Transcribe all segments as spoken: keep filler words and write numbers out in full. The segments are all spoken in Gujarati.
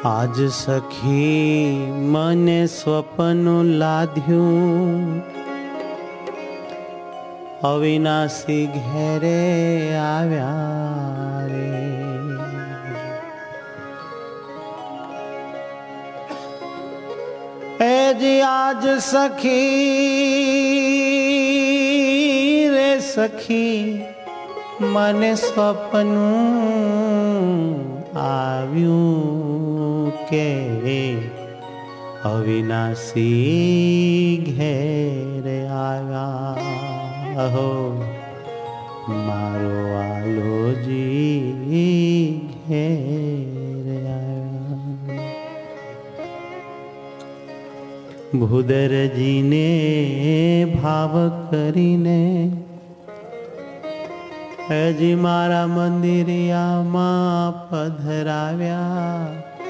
આજ સખી મને સ્વપ્નું લાદ્યું, અવિનાશી ઘેરે આવ્યા રે. એજી આજ સખી રે સખી મને સ્વપ્નું આવ્યું કે અવિનાશી ઘેરે આવ્યા હો મારો આલોજી ઘેરે આવ્યા. ભૂદરજીને ભાવ કરીને હજી મારા મંદિરિયામાં પધરાવ્યા,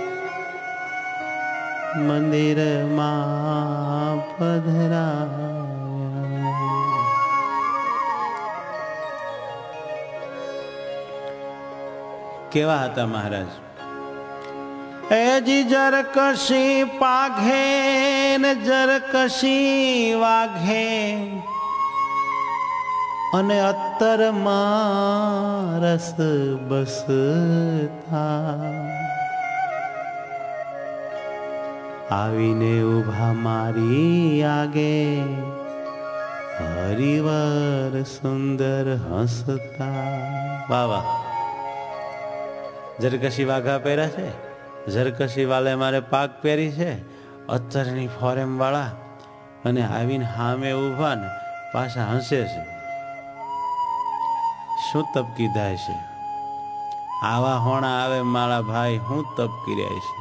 મંદિરમાં પધરાવ્યા. કેવા હતા મહારાજ? એજી જરકશી પાઘે ને જરકશી વાઘે અને અત્તરમાં રસ બસતા આવીને ઉભા મારી આગે હરિવર સુંદર હસતા. વાહ વાહ. જરકશી વાઘા પહેર્યા છે, જરકશી વાલે મારે પાક પહેરી છે, અત્તરની ફોરેમ વાળા, અને આવીને હામે ઉભા ને પાછા હસે છે. શું તપ કીધા છે? આવા હોણા આવે મારા ભાઈ, હું તપ કર્યા છે.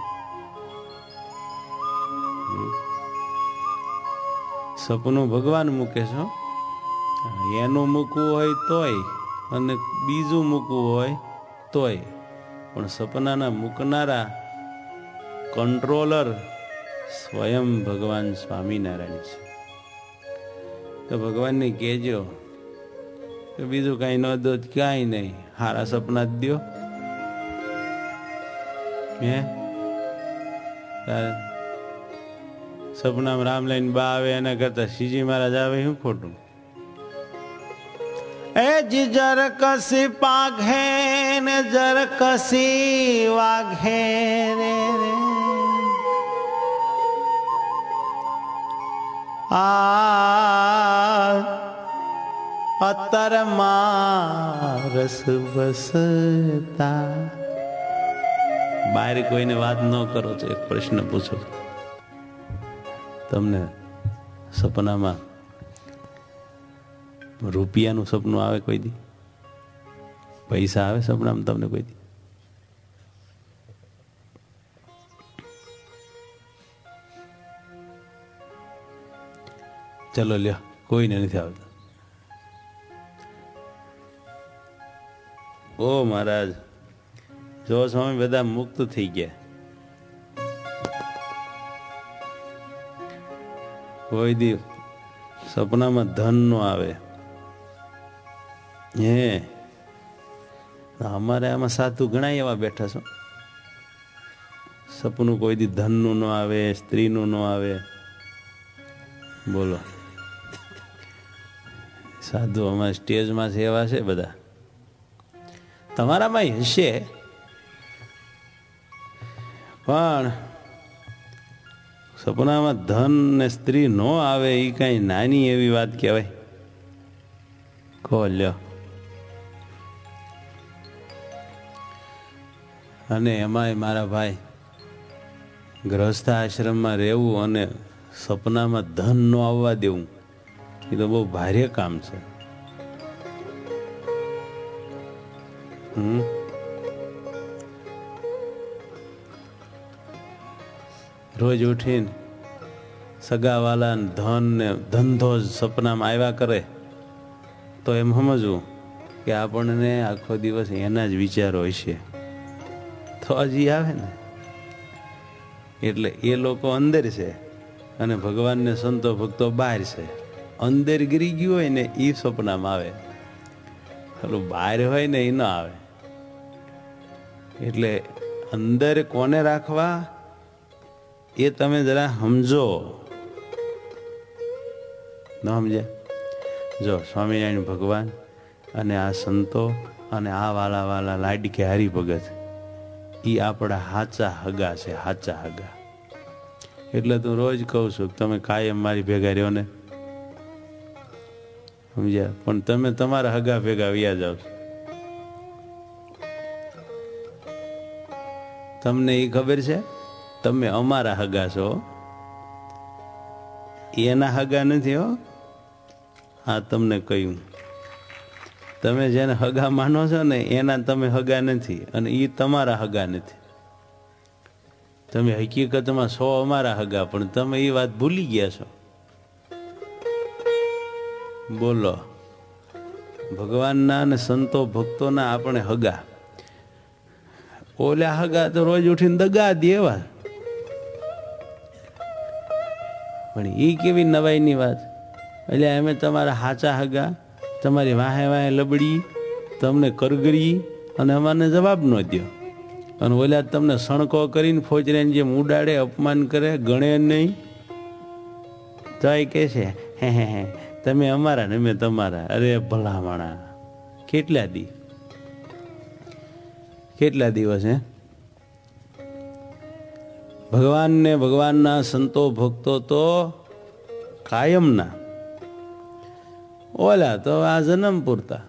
સપનું ભગવાન મૂકે છે, એનું મૂકવું હોય તોય અને બીજું મૂકવું હોય તોય, પણ સપનાના મૂકનારા કંટ્રોલર સ્વયં ભગવાન સ્વામિનારાયણ છે. તો ભગવાનને કહેજો કે બીજું કઈ ન દો, ક્યાંય નહીં, હારા સપના જ દો. હે સપનામાં રામ લઈને બા આવે એના કરતા શ્રીજી મહારાજ આવે શું ખોટું? એ જી જરકશી પાઘે ને જરકશી વાઘે રે રે આ અત્તરમાં રસ બસતા. બહાર કોઈને વાત ન કરો તો એક પ્રશ્ન પૂછો, તમને સપનામાં રૂપિયાનું સપનું આવે કોઈ દી? પૈસા આવે સપનામાં તમને કોઈ દી? ચલો લ્યો, કોઈને નથી આવતા. ઓ મહારાજ, જો સ્વામી બધા મુક્ત થઈ ગયા. કોઈ દી સપનામાં ધન નો આવે. હે અમારે આમાં સાધુ ઘણા એવા બેઠા છો, સપનું કોઈ દી ધનનું ન આવે, સ્ત્રીનું ન આવે. બોલો, સાધુ અમારા સ્ટેજમાં છે એવા છે બધા. તમારામાં હશે, પણ સપનામાં ધન ને સ્ત્રી ન આવે એ કઈ નાની એવી વાત કહેવાય? કહો લ્યો. અને એમાંય મારા ભાઈ, ગૃહસ્થ આશ્રમમાં રહેવું અને સપનામાં ધન ન આવવા દેવું, એ તો બહુ ભારે કામ છે. હમ રોજ ઉઠીને સગાવાલા ધન ને ધંધો જ સપનામાં આવ્યા કરે તો એમ સમજવું કે આપણને આખો દિવસ એના જ વિચારો હશે, તો હજી આવે ને. એટલે એ લોકો અંદર છે અને ભગવાનને સંતો ભક્તો બહાર છે. અંદર ગીરી ગયું હોય ને એ સપનામાં આવે, પેલું બહાર હોય ને એ ન આવે. એટલે અંદર કોને રાખવા એ તમે જરા સમજો. ન સમજ્યા? જો સ્વામિનારાયણ ભગવાન અને આ સંતો અને આ વાલા વાલા લાડકે હરિભગત એ આપણા હાચા હગા છે, હાચા હગા. એટલે તું રોજ કહું છું કે તમે કાયમ મારી ભેગા રહ્યો ને, સમજ્યા? પણ તમે તમારા હગા ભેગા વ્યા જાવ. તમને એ ખબર છે તમે અમારા હગા છો, એના હગા નથી હો. હા, તમને કહ્યું, તમે જેને હગા માનો છો ને એના તમે હગા નથી અને એ તમારા હગા નથી. તમે હકીકતમાં છો અમારા હગા, પણ તમે એ વાત ભૂલી ગયા છો. બોલો, ભગવાનના અને સંતો ભક્તોના આપણે હગા. ઓલા હગા તો રોજ ઉઠીને દગા દેવા. પણ એ કેવી નવાઈની વાત. એટલે અમે તમારા હાચા હગા, તમારી વાહે વાહે લબડી, તમને કરગરી અને અમારને જવાબ ન દો. અને ઓલા તમને સણકો કરીને ફોજરીને જેમ ઉડાડે, અપમાન કરે, ગણે નહીં. તો એ કહે છે હે હે હે તમે અમારા ને અમે તમારા. અરે ભલામણા, કેટલા દી કેટલા દિવસ હે ભગવાનને ભગવાનના સંતો ભક્તો તો કાયમના. ઓલા તો આ જન્મ પૂરતા.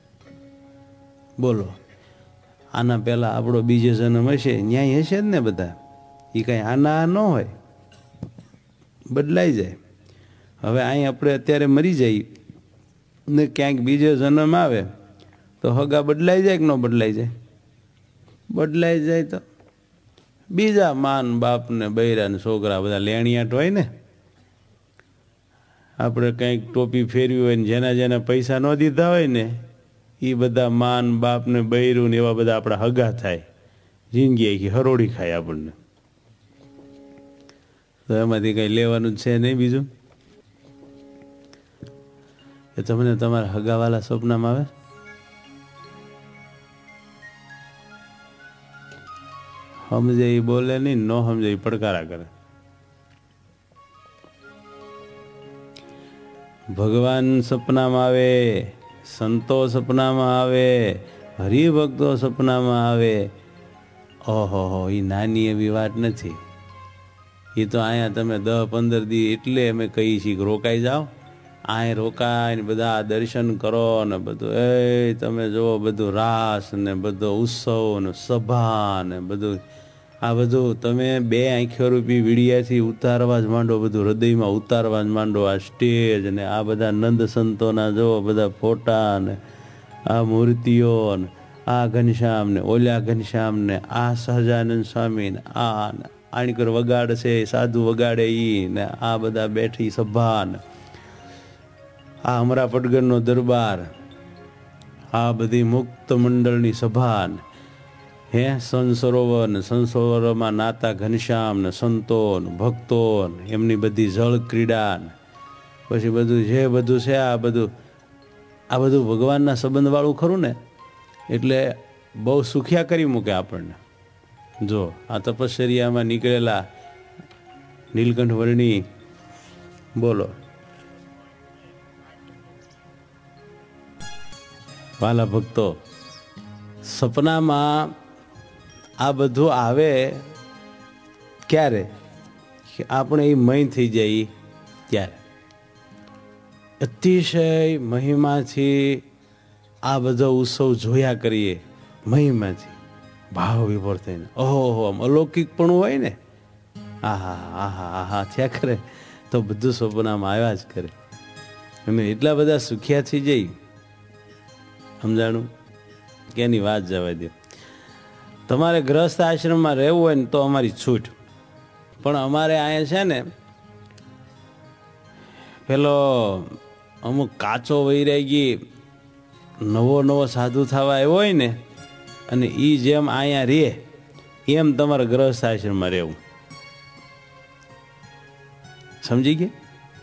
બોલો, આના પહેલા આપણો બીજો જન્મ હશે, ન્યાય હશે જ ને બધા. એ કઈ આના ન હોય, બદલાઈ જાય. હવે અહીં આપણે અત્યારે મરી જઈએ ને ક્યાંક બીજો જન્મ આવે તો હગા બદલાઈ જાય કે ન બદલાઈ જાય? બદલાઈ જાય. તો બીજા માન બાપ ને બૈરા ને છોકરા બધા લેણિયાટ હોય ને. આપણે કંઈક ટોપી ફેરવી હોય ને જેના જેના પૈસા ન દીધા હોય ને એ બધા માન બાપ ને બૈરું ને એવા બધા આપણા હગા થાય. જિંદગી આખી હરોડી ખાય આપણને. તો એમાંથી કઈ લેવાનું જ છે નહીં. બીજું એ તમને તમારા હગાવાલા સપનામાં આવે? સમજે એ બોલે નહીં, ન સમજે એ પડકારા કરે. ભગવાન સપનામાં આવે, સંતો સપનામાં આવે, હરિભક્તો સપનામાં આવે. ઓહો હો, એ નાની એવી વાત નથી. એ તો અહીંયા તમે દસ પંદર દી એટલે અમે કહીએ છીએ કે રોકાઈ જાઓ. અહીં રોકાઈને બધા દર્શન કરો ને બધું. એ તમે જુઓ બધું રાસ ને બધો ઉત્સવ ને સભા ને બધું. આ બધું તમે બે આંખો રૂપી વીડિયાથી ઉતારવા જ માંડો, બધું હૃદયમાં ઉતારવા જ માંડો. આ સ્ટેજ ને આ બધા નંદ સંતોના જો બધા ફોટા ને આ મૂર્તિઓ ને આ ઘનશ્યામ ને ઓલા ઘનશ્યામ ને આ સહજાનંદ સ્વામી ને આ આણીકર વગાડશે, સાધુ વગાડે ઈ ને આ બધા બેઠી સભા ને આ અમરા પટગરનો દરબાર, આ બધી મુક્ત મંડળની સભા ને હે સંસરોવર ને સંસરોવરમાં નાતા ઘનશ્યામ ને સંતો ને ભક્તો ને એમની બધી જળ ક્રીડા ને પછી બધું જે બધું છે આ બધું આ બધું ભગવાનના સંબંધવાળું ખરું ને. એટલે બહુ સુખિયા કરી મૂકે આપણને. જો આ તપશ્ચર્યામાં નીકળેલા નીલકંઠ વર્ણી, બોલો વાલા ભક્તો, સપનામાં આ બધું આવે ક્યારે? આપણે એ મય થઈ જાય ત્યારે. અતિશય મહિમાથી આ બધો ઉત્સવ જોયા કરીએ, મહિમાથી ભાવ વિભોર થઈને ઓહો આમ અલૌકિક પણ હોય ને. આહા આહા આહા થયા કરે તો બધું સપનામાં આવ્યા જ કરે. અમે એટલા બધા સુખ્યા થઈ જઈ, સમજાણું કે એની વાત જવા દો. તમારે ગ્રસ્થ આશ્રમમાં રહેવું હોય ને તો અમારી છૂટ. પણ અમારે અહીંયા છે ને પેલો અમુક કાચો વૈરાઈ ગઈ નવો નવો સાધુ થવા આવ્યો હોય ને, અને એ જેમ અહીંયા રહે એમ તમારે ગ્રસ્થ આશ્રમમાં રહેવું. સમજી ગયા?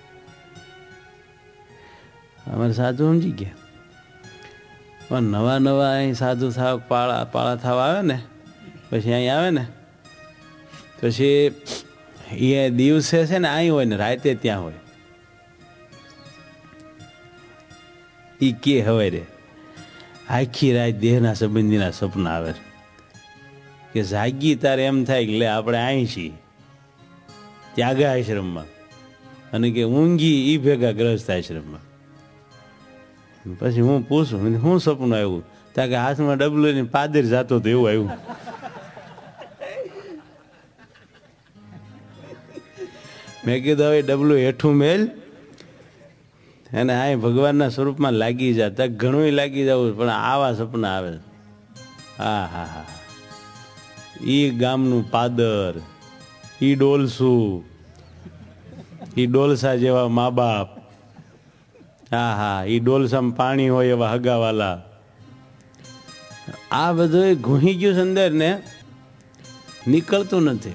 અમારે સાધુ સમજી ગયા. પણ નવા નવા અહીં સાધુ થવા પાળા પાળા થવા આવે ને પછી અહીં આવે ને પછી એ દિવસે છે ને અહીં હોય ને રાતે ત્યાં હોય. ઈ કે હવે રે આખી રાત દેહના સંબંધીના સપના આવે કે જાગી તારે એમ થાય કે લે આપણે અહીં છીએ ત્યાગા આશ્રમમાં, અને કે ઊંઘી ઈ ભેગા ગ્રસ્ત આશ્રમમાં. પછી હું પૂછું શું સપનું આવ્યું? ત્યાં કે હાથમાં ડબલું ને પાદર જાતો તો એવું આવ્યું. મેં કીધું હવે ડબલું હેઠું મેલ અને આ ભગવાનના સ્વરૂપમાં લાગી જતા ઘણું લાગી જવું, પણ આવા સપના આવે. હા હા હા ઈ ગામનું પાદર, ઈ ડોલસું, ઈ ડોલસા જેવા મા બાપ, હા હા ઈ ડોલસામાં પાણી હોય એવા હગાવાલા, આ બધું ઘૂહી ગયું છે અંદર ને નીકળતું નથી.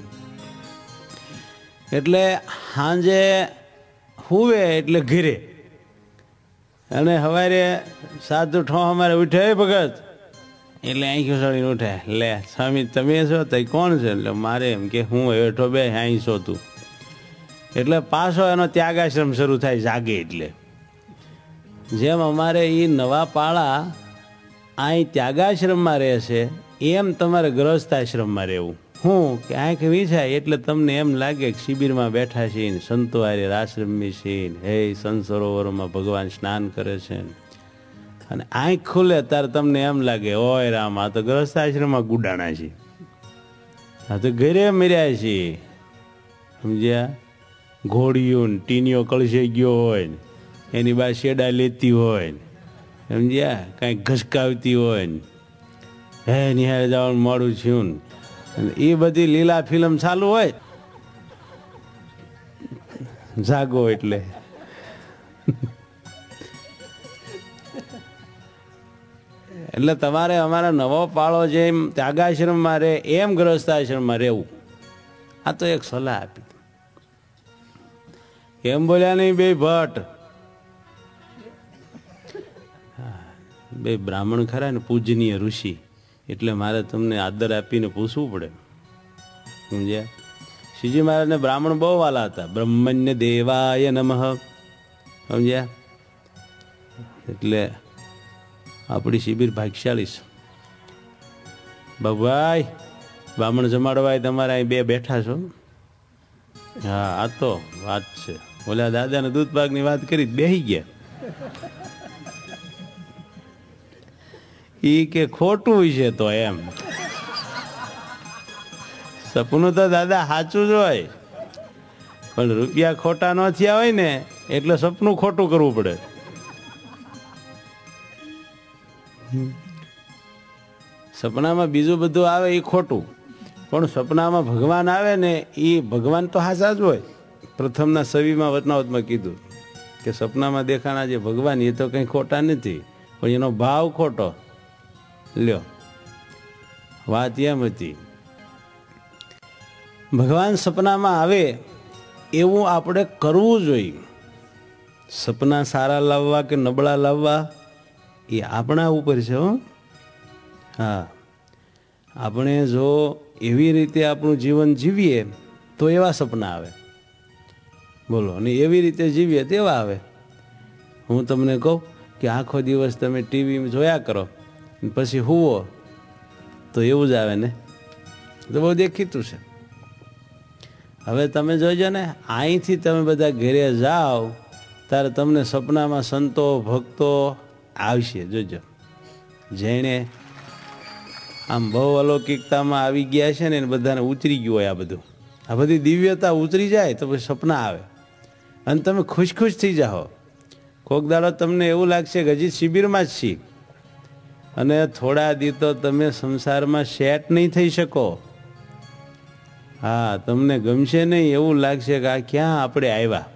એટલે સાંજે હુવે એટલે ઘીરે, અને સવારે સાધુ ઠો અમારે ઉઠે ભગત એટલે અહીં ખસડીને ઉઠે, લે સ્વામી તમે છો તો કોણ છે? એટલે મારે એમ કે હું હેઠો બે અહીં છો તું. એટલે પાછો એનો ત્યાગાશ્રમ શરૂ થાય જાગે. એટલે જેમ અમારે એ નવા પાળા અહીં ત્યાગાશ્રમમાં રહે છે એમ તમારે ગ્રસ્ત આશ્રમમાં રહેવું. હું કે આંખ વીછાય એટલે તમને એમ લાગે કે શિબિરમાં બેઠા છીએ ને સંતો આરે આશ્રમી છીએ, હે સંત સરોવરોમાં ભગવાન સ્નાન કરે છે, અને આંખ ખુલે ત્યારે તમને એમ લાગે ઓય રામ આ તો ગ્રસ્ત આશ્રમમાં ગુડાણા છે, આ તો ઘરે મર્યા છીએ. સમજ્યા? ઘોડીઓ ને ટીનીઓ કળશે ગયો હોય ને એની બા શેડા લેતી હોય ને, સમજ્યા? કાંઈક ઘસકાવતી હોય ને હે નિહાળે જવાનું મોડું થયું ને એ બધી લીલા ફિલ્મ ચાલુ હોય. જાગો એટલે એટલે તમારે અમારા નવો પાળો જેમ ત્યાગાશ્રમમાં રહે એમ ગ્રસ્તાશ્રમમાં રહેવું. આ તો એક સલાહ આપી. એમ બોલ્યા નહીં બે ભટ્ટ, બે બ્રાહ્મણ ખરા ને પૂજનીય ઋષિ, એટલે મારે તમને આદર આપીને પૂછવું પડે. સમજ્યા? શ્રીજી મહારાજને બ્રાહ્મણ બહુ વાલા હતા. બ્રહ્મણ્ય દેવાય નમઃ. સમજ્યા? એટલે આપણી શિબિર ભાગ્યશાળી છે. બાબુભાઈ બ્રાહ્મણ જમાડવાય તમારે અહીં બે બેઠા છો. હા આ તો વાત છે. ઓલા દાદાને દૂધ પાકની વાત કરી બેહી ગયા. ઈ કે ખોટું છે તો એમ સપનું તો દાદા સાચું જ હોય, પણ રૂપિયા ખોટા ન થયા હોય ને એટલે સપનું ખોટું કરવું પડે. સપનામાં બીજું બધું આવે એ ખોટું, પણ સપનામાં ભગવાન આવે ને એ ભગવાન તો સાચા જ હોય. પ્રથમના સવીમાં વચનાવતમાં કીધું કે સપનામાં દેખાણા જે ભગવાન એ તો કંઈ ખોટા નથી, પણ એનો ભાવ ખોટો. લ્યો વાત એમ હતી. ભગવાન સપનામાં આવે એવું આપણે કરવું જોઈએ. સપના સારા લાવવા કે નબળા લાવવા એ આપણા ઉપર છે. હો હા, આપણે જો એવી રીતે આપણું જીવન જીવીએ તો એવા સપના આવે. બોલો, અને એવી રીતે જીવીએ તેવા આવે. હું તમને કહું કે આખો દિવસ તમે ટીવી જોયા કરો પછી હુવો તો એવું જ આવે ને, તો બહુ દેખીતું છે. હવે તમે જોજો ને, અહીંથી તમે બધા ઘરે જાઓ ત્યારે તમને સપનામાં સંતો ભક્તો આવશે. જોજો, જેણે આમ બહુ અલૌકિકતામાં આવી ગયા છે ને બધાને ઉતરી ગયું હોય આ બધું. આ બધી દિવ્યતા ઉતરી જાય તો પછી સપના આવે અને તમે ખુશ ખુશ થઈ જાઓ. કોક દાડો તમને એવું લાગશે કે હજી શિબિરમાં જ છીએ, અને થોડા દી તો તમે સંસારમાં સેટ નહીં થઈ શકો. હા, તમને ગમશે નહીં, એવું લાગશે કે આ ક્યાં આપણે આવ્યા,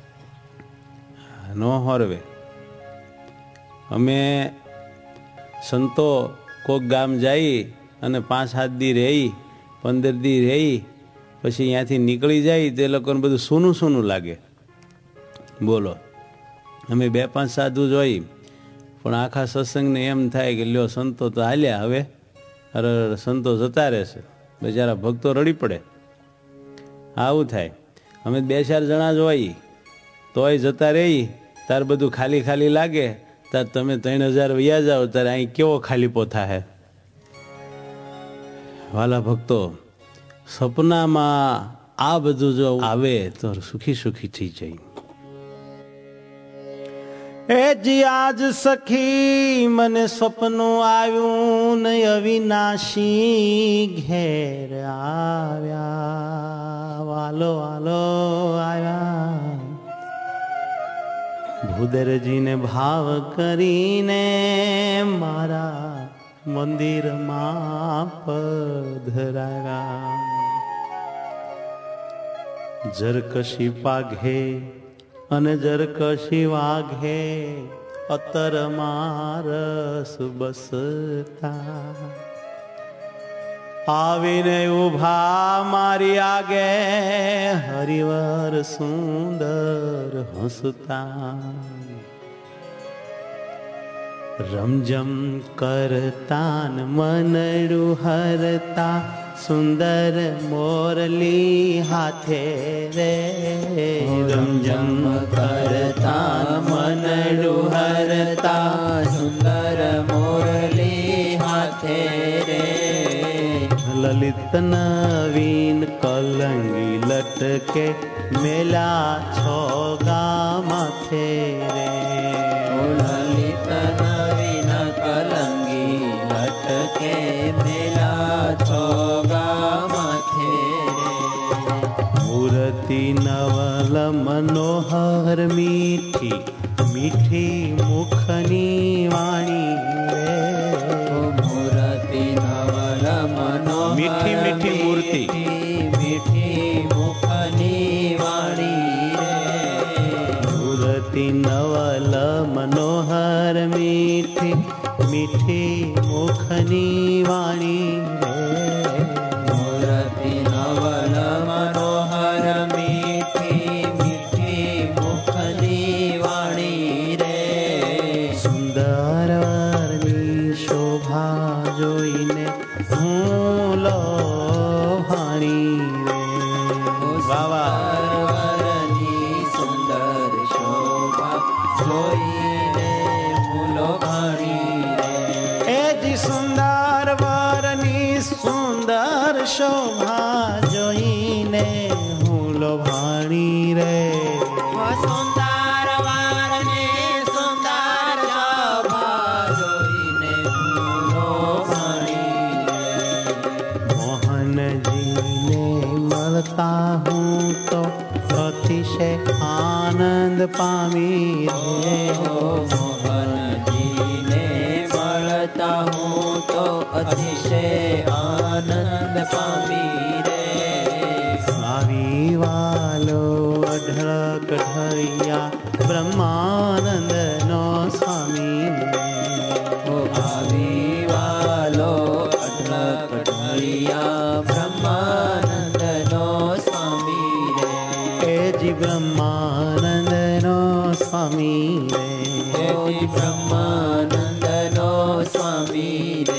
નો હોરવે. અમે સંતો કોક ગામ જઈ અને પાંચ સાત દી રહી, પંદર દી રહી, પછી અહીંયાથી નીકળી જાય તે લોકોને બધું સૂનું સૂનું લાગે. બોલો, અમે બે પાંચ સાધુ જોઈ, પણ આખા સત્સંગને એમ થાય કે લ્યો સંતો તો હાલ્યા, હવે અરે સંતો જતા રહેશે. બિચારા ભક્તો રડી પડે. આવું થાય. અમે બે ચાર જણા જ હોય તોય જતા રહી, તાર બધું ખાલી ખાલી લાગે, તાર તમે ત્રણ હજાર વૈયા જાઓ, તારે અહીં કેવો ખાલીપો થાય. વાલા ભક્તો, સપનામાં આ બધું જો આવે તો સુખી સુખી થઈ જાય. એ જી આજ સખી મને સપનું આવ્યું ને અવિનાશી ઘેર આવ્યા, વાલો વાલો આવ્યા. ભૂદરજીને ભાવ કરીને મારા મંદિરમાં પધરાવ્યા. જરકશી પાઘે અને જરકશી વાઘે અતર મારસ બસતા, આવીને ઉભા મારી આગે હરિવર સુંદર હસતા. રમજમ કરતા મનડું હરતા, સુંદર મોરલી હાથે રે. રમજમ કરતા મનડું હરતા, સુંદર મોરલી હાથે રે. લલિત નવીન કલંગી લટકે, મેલા છો ગા માથે રે. લલિત નવીન કલંગી લટકે, મેલા છો ગા માથે રે. મૂર્તિ નવલ મનોહર મીઠી, મીઠી મુખની વાણી રે. મૂર્તિ નવલ મનોહર મીઠી મીઠી મૂર્તિ, મીઠી મુખની વાણી રે. મૂર્તિ નવલ મનોહર મીઠી, મીઠી મુખની વાણી રે. મૂર્તિ નવલ મનોહર મીઠી, મીઠી મુખની વાણી રે. સુંદર વરની શોભા જોઈને હું લો ભાણી રે. વરની સુંદર શોભા જોઈને હું લો ભાણી રે. એ જી સુંદર વરની સુંદર શોભા જોઈને હું લો ભાણી રે. સુંદર વરની સુંદર શોભા જોઈને હું લો ભાણી રે. મોહનજીને મળતા હું તો અતિશય આનંદ પામી રે. મોહનજીને મળતા હું તો અતિશય આનંદ પામી રે. આવી વાલો અઢળક ઢળિયા બ્રહ્માનંદ નો સ્વામી રે. આવી વાલો અઢળક ઢળિયા બ્રહ્માનંદ નો સ્વામી રે. એ જી બ્રહ્માનંદ નો સ્વામી રે. એ જી બ્રહ્માનંદ નો સ્વામી રે.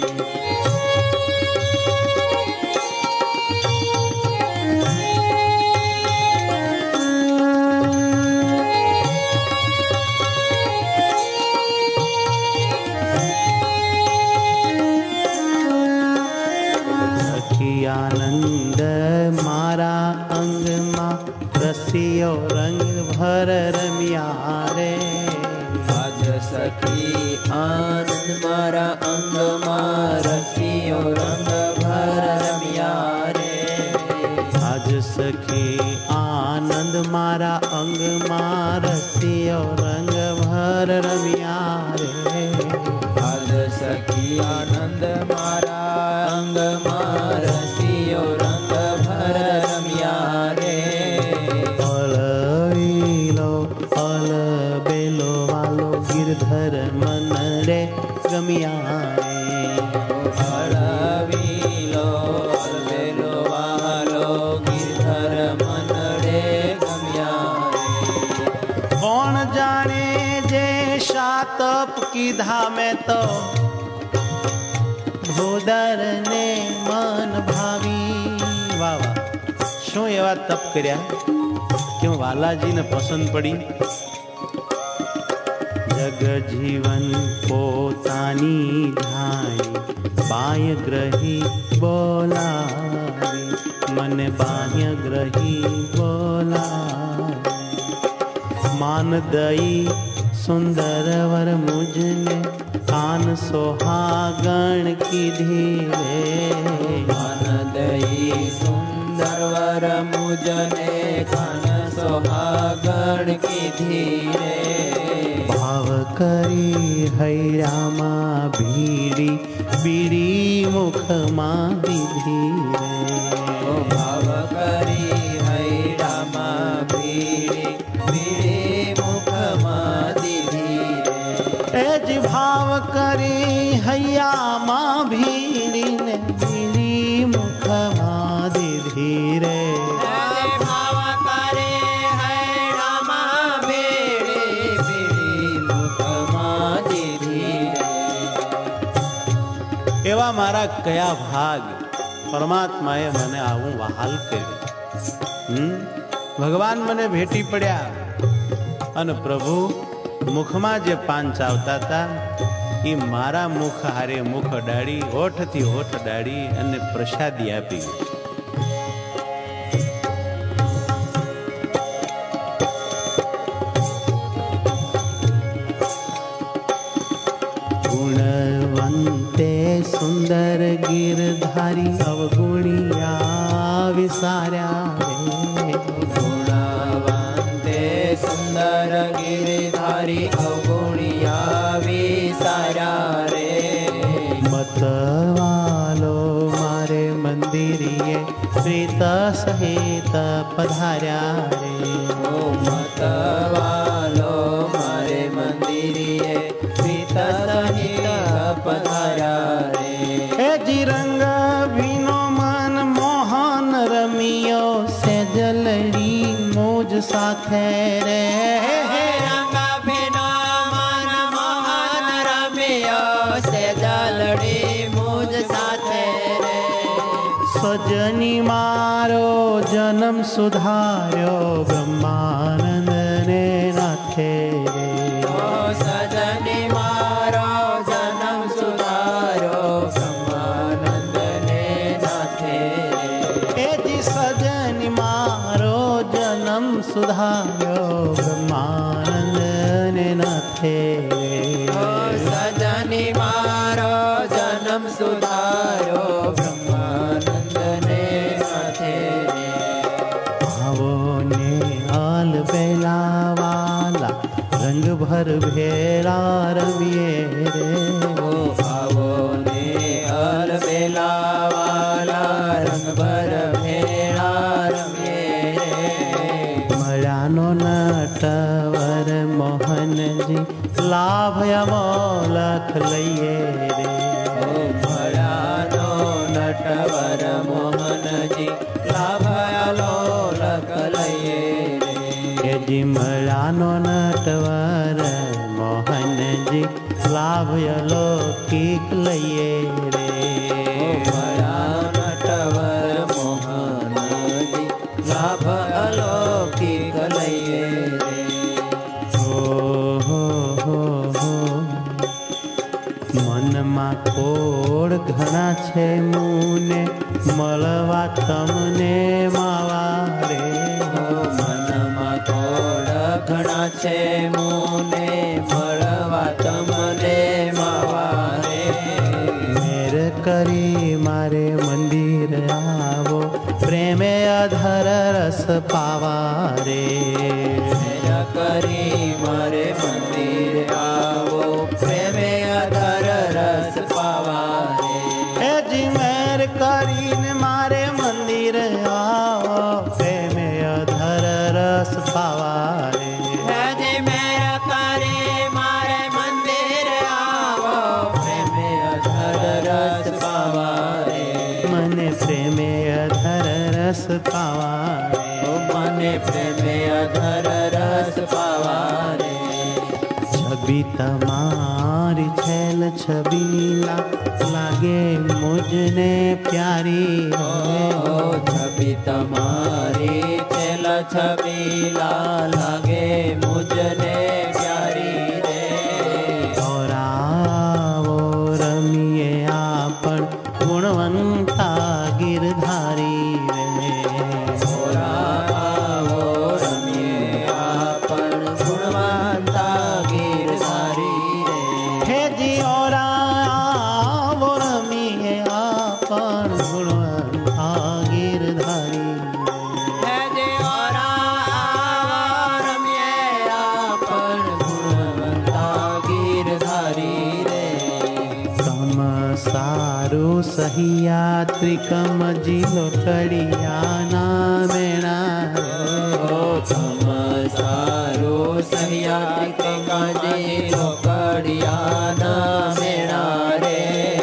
આનંદ મારા અંગમાં રસિયો રંગ ભર રમ્યા રે. આજ સખી આનંદ મારા અંગમાં રસિયો રંગ ભર રમ્યા રે. આજ સખી આનંદ મારા અંગમાં રસિયો રંગ ભર રમ્યા રે. આજ સખી આનંદ મારા અંગમાં રસિયો રંગ ભર રમ્યા રે. અળવીલો અલ બેલો વાલો ગિરધર મન રે ગમ્યા રે. અળવીલો અલ બેલો વાલો ગિરધર મન રે ગમ્યા રે. કોણ જાણે જે શાતપ કીધા મેં તો ભોજ સુંદર ને મન ભાવી. વાહ વાહ, શું એવા તપ કર્યા કે હું વાલાજીને પસંદ પડી. જગ જીવન પોતાની ધાય બાહ્ય ગ્રહી બોલાવી, મને બાહ્ય ગ્રહી બોલાવી. માન દઈ સુંદર વર મુજને કાન સોહાગણ કીધી રે. માન દઈ સુંદર વર મુજને કાન સોહાગણ કીધી રે. ભાવ કરી હૈરામાં ભીડી બીડી મુખમાં દીધી રે. ભાવ કરી હૈરામાં ભીડી બીડી મુખમાં દીધી રે. એ જ ભાવ કરી હૈયામાં ભીડી ને બીડી મુખમાં દીધી રે. એવા મારા કયા ભાગ પરમાત્માએ મને આવું વહાલ કર્યું. હમ ભગવાન મને ભેટી પડ્યા અને પ્રભુ મુખમાં જે પાન ચાવતા હતા એ મારા મુખ હારે મુખ અડાડી, હોઠથી હોઠ અડાડી અને પ્રસાદી આપી. ગુણવંતે સુંદર ગીરધારી અવગુણિયા વિસાર્યા રે. ગુણવંતે સુંદર ગિરધારી અવગુણિયા વિસાર્યા રે. મતવાલો મારે મંદિરીએ પ્રીત સહિત પધાર્યા રે. મતવાલો મારે મંદિરીએ પ્રીત સહિત પધાર્યા રે. હે જીરંગ ભીનો મન મોહન રમિયો સેજલડી મોજ સાથે રે. રંગા ભીનો મન મોહન રમ્યો સેજલડી મોજ સાથે રે. સજની મારો જન્મ સુધાર્યો બ્રહ્માનંદ ને નાથે રે. સજની મારો જન્મ સુધાર્યો બ્રહ્માનંદ ને નાથે રે. એ જી સજની મારો જન્મ સુધાર્યો બ્રહ્માનંદ ને નાથે રે. સજની મારો જન્મ સુધાર્યો બ્રહ્માનંદ ને નાથે રે. ભાવો ને આલ બેલા વાલા રંગ ભર ભેળા રમીએ રે. આવો ને અલ બેલા વાલા રંગ ભર ભેળા રમીએ રે. મળ્યાનો નટવર મોહનજી લાભ અમોલખ લઈએ રે. મળ્યાનો નટવર મોહનજી લાભ અલોલક લઈએ રે. કે જી મળ્યાનો નટવર મોહનજી લાભ અલૌકિક લઈએ રે. મળ્યા નટવર મોહનજી લાભ અલૌકિક લઈએ રે. હો હો હો હો મનમાં કોડ ઘણા છે મુને મળવા તમને માવા રે. મનમાં થોડ ઘણા છે મુને મળવા તમને માવા રે. મેર કરી મારે મંદિર આવો પ્રેમે અધર રસ પાવા રે. મેર કરી મારે મંદિર આવો પ્રેમે અધર રસ પાવા રે. એ જી મેર કરીને મારે મંદિર આવો પ્રેમે અધર રસ પાવા રે. હે મેર કરી મારે મંદિર આવો પ્રેમે અધર રસ પાવા રે. મને પ્રેમે અધર રસ પાવા રે. મને પ્રેમે અધર રસ પાવા રે. છબી તમા તમારી છેલ છબીલા લાગે મુજને પ્યારી ઓ છબી તમારી છેલ છબીલા લાગે મુજને પ્યારી રે ઓરાવો રમીએ આપણ ગુણવંતા ગિરધારી રે ઓરાવો રમીએ આપણ ગુણવંતા ગિરધારી રે હે જી ઓરાવો રમીએ આપણ ગુણવંતા ગિરધારી હે જે ઓરાવો રમીએ આપણ ગુણવંતા ગિરધારી રે તમ સારું સહિયાત્રિકમ જીલો કડિયાના મેણા ઓ તમ સારો સહયાત્રિક કાજે લોકડિયાના મેણા રે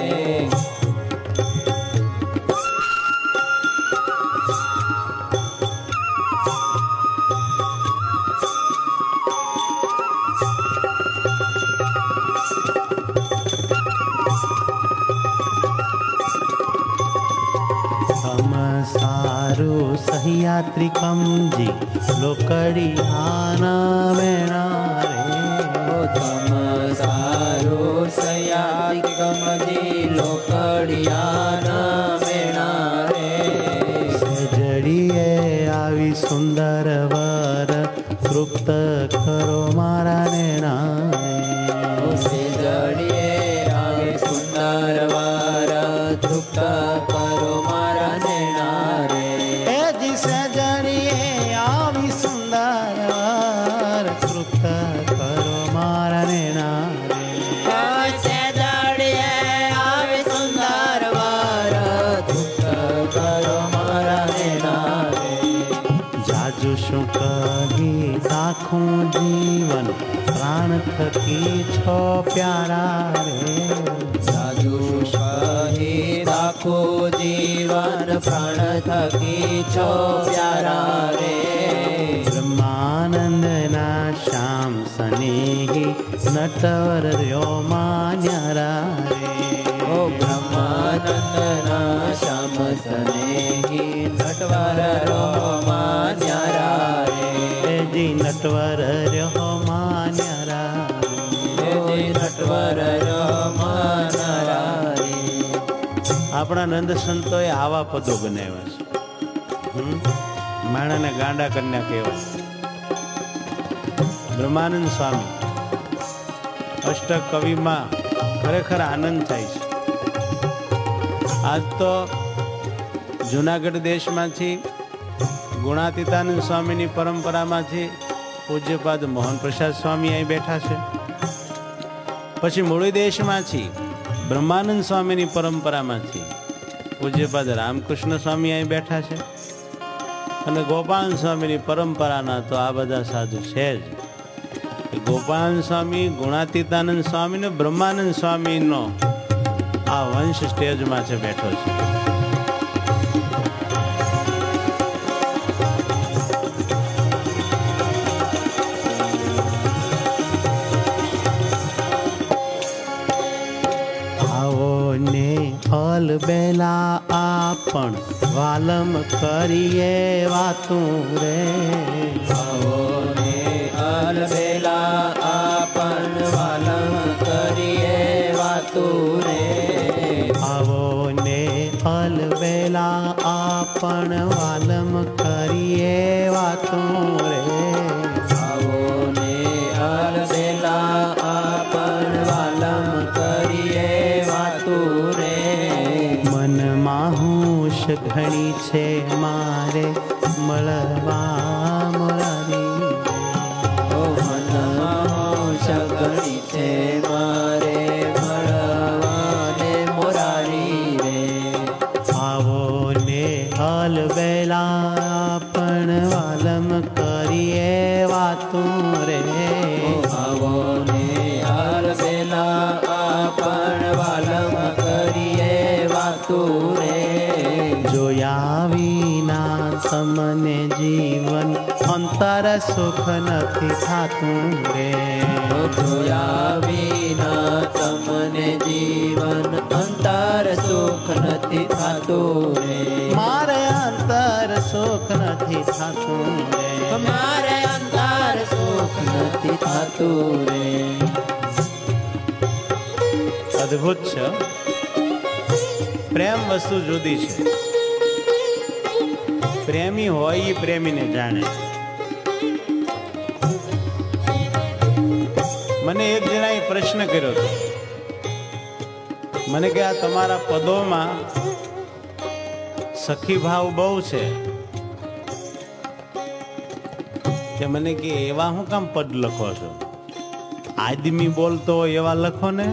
તમ સારું સહિયાત્રિકમ જી લોકડિયાના મેણા રે ઓ તમ સારો સહયાત્રિક કાજે લોકડિયાના મેણા રે સજડીએ આવી સુંદર વર તૃપ્ત કરો મારા નેણા ઓ સેજડીએ આવે સુંદર વાર તૃપ્ત કરો મારા નેણા રે એ જી સજડીએ આવી સુંદર વર તૃપ્ત કરો મારા નેણા રે સેજડીએ આવે સુંદર વાર તૃપ્ત કરો મારા નેણા રે જાજુ શું કહી આખું જીવન પ્રાણ થકી છો પ્યારા રે સાધુ શાહી રાખો જીવન પ્રાણ થકી છો પ્યારા રે બ્રહ્માનંદના શ્યામ સનેહી નટવર રહ્યો માન્યરા રે ઓ બ્રહ્માનંદના શ્યામ સનેહી નટવર રોમા ન્યારા રે એ જી નટવર રહ્યો માન્યરા હે જે નટવર રોમા ન્યારા રે આપણા નંદ સંતોએ આવા પદો બનાવ્યા છે હમ? માણાને ગાંડા કન્યા કહેવાય બ્રહ્માનંદ સ્વામી અષ્ટક કવિમાં ખરેખર આનંદ થાય છે આજ તો જુનાગઢ દેશમાંથી ગુણાતીતાનંદ સ્વામીની પરંપરામાંથી પૂજ્યપાદ મોહન પ્રસાદ સ્વામી અહીં બેઠા છે પછી મૂળી દેશમાંથી બ્રહ્માનંદ સ્વામીની પરંપરામાંથી પૂજ્યપાદ રામકૃષ્ણ સ્વામી અહીં બેઠા છે અને ગોપાલ સ્વામીની પરંપરાના તો આ બધા સાધુ છે જ ગોપાલ સ્વામી ગુણાતીતાનંદ સ્વામી ને બ્રહ્માનંદ સ્વામીનો આ વંશ સ્ટેજમાં છે બેઠો છે આવો ને અલ બેલા આપણ વાલમ કરીએ વાતું રે આવો ને અલબેલા આપણ વાલમ કરીએ વાતુ રે આવો ને અલ બેલા આપણ વાલમ કરીએ વાતું રે આવો ને અલબેલા આપણ વાલમ કરીએ વાતુ રે મનમાં હુશ ઘણી છે મારે મળવા મોરારી ઓ મનમાં સગણી છે મારે મળવાને મોરારી રે આવો ને હલ બેલા પણ વાલમ કરીએ વાતું રે આવો ને અલબેલા આપણ વાલમ કરીએ વાતુ રે જોયા વિના તમને જીવન અંતર સુખ નથી થાતું રે ઓ જોયા વિના તમને જીવન અંતર સુખ નથી થાતું રે મારે અંતર સુખ નથી થાતું રે મારે અંતર સુખ નથી થાતું રે અદ્ભુત છે પ્રેમ વસ્તુ જુદી છે પ્રેમી હોય એ પ્રેમીને જાણે મને એક જણાએ પ્રશ્ન કર્યો હતો મને કે આ તમારા પદોમાં સખી ભાવ બહુ છે કે મને કે એવા હું કામ પદ લખો છો આદમી બોલતો હોય એવા લખો ને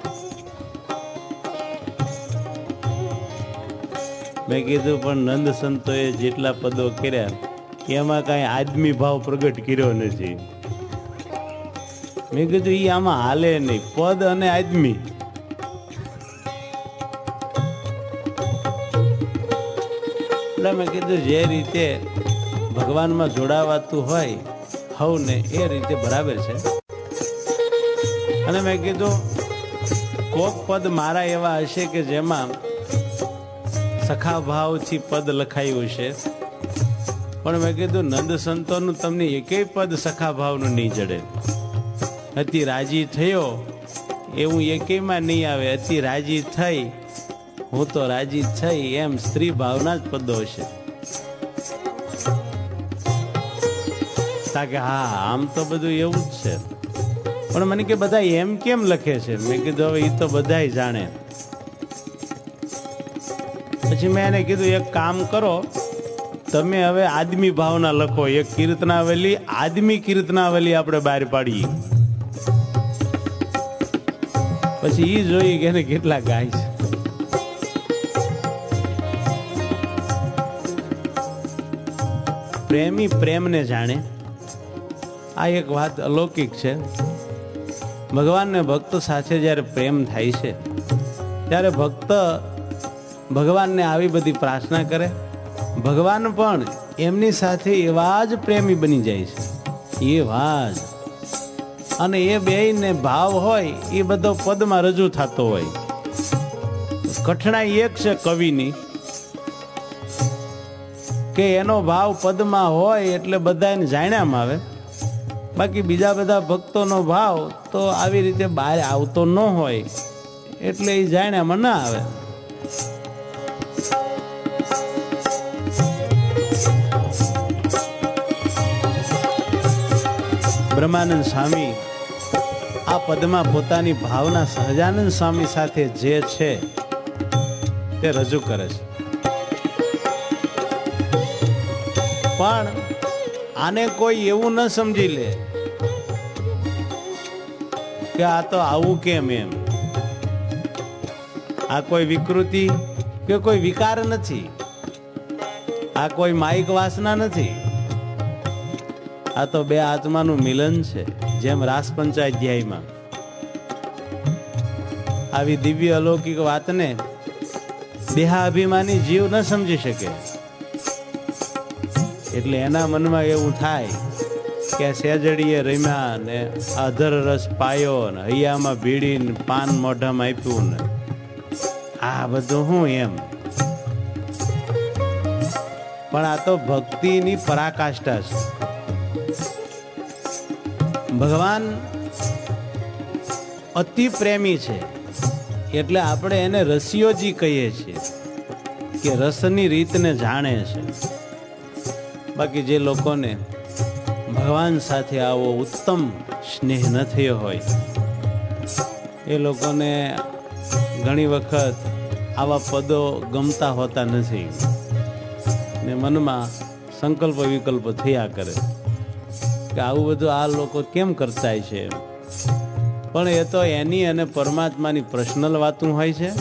મેં કીધું પણ નંદ સંતોએ જેટલા પદો કર્યા એમાં કાંઈ આદમી ભાવ પ્રગટ કર્યો નથી મેં કીધું એ આમાં હાલે નહીં પદ અને આદમી એટલે મેં કીધું જે રીતે ભગવાનમાં જોડાવાતું હોય હવને એ રીતે બરાબર છે અને મેં કીધું કોક પદ મારા એવા હશે કે જેમાં સખા ભાવથી પદ લખાયું છે પણ મેં કીધું નંદ સંતોનું તમને એકેય પદ સખા ભાવનું નહીં જડે અતિ રાજી થયો એવું એકેયમાં નહીં આવે અતિ રાજી થઈ હું તો રાજી થઈ એમ સ્ત્રી ભાવના જ પદો છે કે હા આમ તો બધું એવું જ છે પણ મને કે બધા એમ કેમ લખે છે મેં કીધું હવે એ તો બધા જાણે પછી મેં એને કીધું એક કામ કરો તમે હવે આદમી ભાવના લખો એક કીર્તનાવલી આદમી કીર્તનાવલી આપણે બહાર પાડીએ પછી એ જોઈએ કે એને કેટલા ગાય છે પ્રેમી પ્રેમને જાણે આ એક વાત અલૌકિક છે ભગવાનને ભક્ત સાથે જ્યારે પ્રેમ થાય છે ત્યારે ભક્ત ભગવાનને આવી બધી પ્રાર્થના કરે ભગવાન પણ એમની સાથે એવા જ પ્રેમી બની જાય છે એવા જ અને એ બેયને ભાવ હોય એ બધો પદમાં રજૂ થતો હોય કઠણાઈ એક છે કવિની કે એનો ભાવ પદમાં હોય એટલે બધાને જાણ્યામાં આવે બાકી બીજા બધા ભક્તોનો ભાવ તો આવી રીતે બહાર આવતો ન હોય એટલે એ જાણ્યામાં ના આવે બ્રહ્માનંદ સ્વામી આ પદમાં પોતાની ભાવના સહજાનંદ સ્વામી સાથે જે છે તે રજૂ કરે છે પણ આને કોઈ એવું ન સમજી લે કે આ તો આવું કેમ એમ આ કોઈ વિકૃતિ કે કોઈ વિકાર નથી આ કોઈ માયિક વાસના નથી આ તો બે આત્માનું મિલન છે જેમ રાસ પંચાધ્યાયમાં આવી દિવ્ય અલૌકિક વાતને દેહાભિમાની જીવ ન સમજી શકે એટલે એના મનમાં એવું થાય કે સેજડીએ રમ્યા ને અધર રસ પાયો ને હૈયામાં ભીડીને પાન મોઢામાં આપ્યું ને આ બધું હું એમ પણ આ તો ભક્તિની પરાકાષ્ઠા છે ભગવાન અતિ પ્રેમી છે એટલે આપણે એને રસિયોજી કહીએ છીએ કે રસની રીતને જાણે છે બાકી જે લોકોને ભગવાન સાથે આવો ઉત્તમ સ્નેહ ન થયો હોય એ લોકોને ઘણી વખત આવા પદો ગમતા હોતા નથી ને મનમાં સંકલ્પ વિકલ્પ થયા કરે કે આવું બધું આ લોકો કેમ કરતા છે પણ એ તો એની અને પરમાત્માની પર્સનલ વાતું હોય છે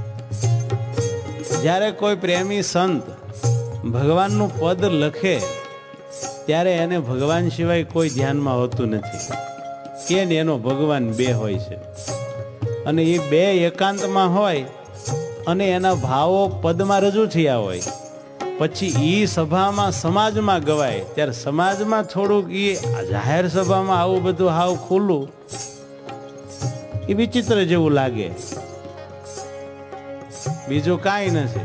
જ્યારે કોઈ પ્રેમી સંત ભગવાનનું પદ લખે ત્યારે એને ભગવાન સિવાય કોઈ ધ્યાનમાં હોતું નથી કે એનો ભગવાન બે હોય છે અને એ બે એકાંતમાં હોય અને એના ભાવો પદમાં રજૂ થયા હોય પછી એ સભામાં સમાજમાં ગવાય ત્યારે સમાજમાં થોડુંક એ જાહેર સભામાં આવું બધું હાવ ખુલ્લું એ વિચિત્ર જેવું લાગે, બીજું કાંઈ નથી.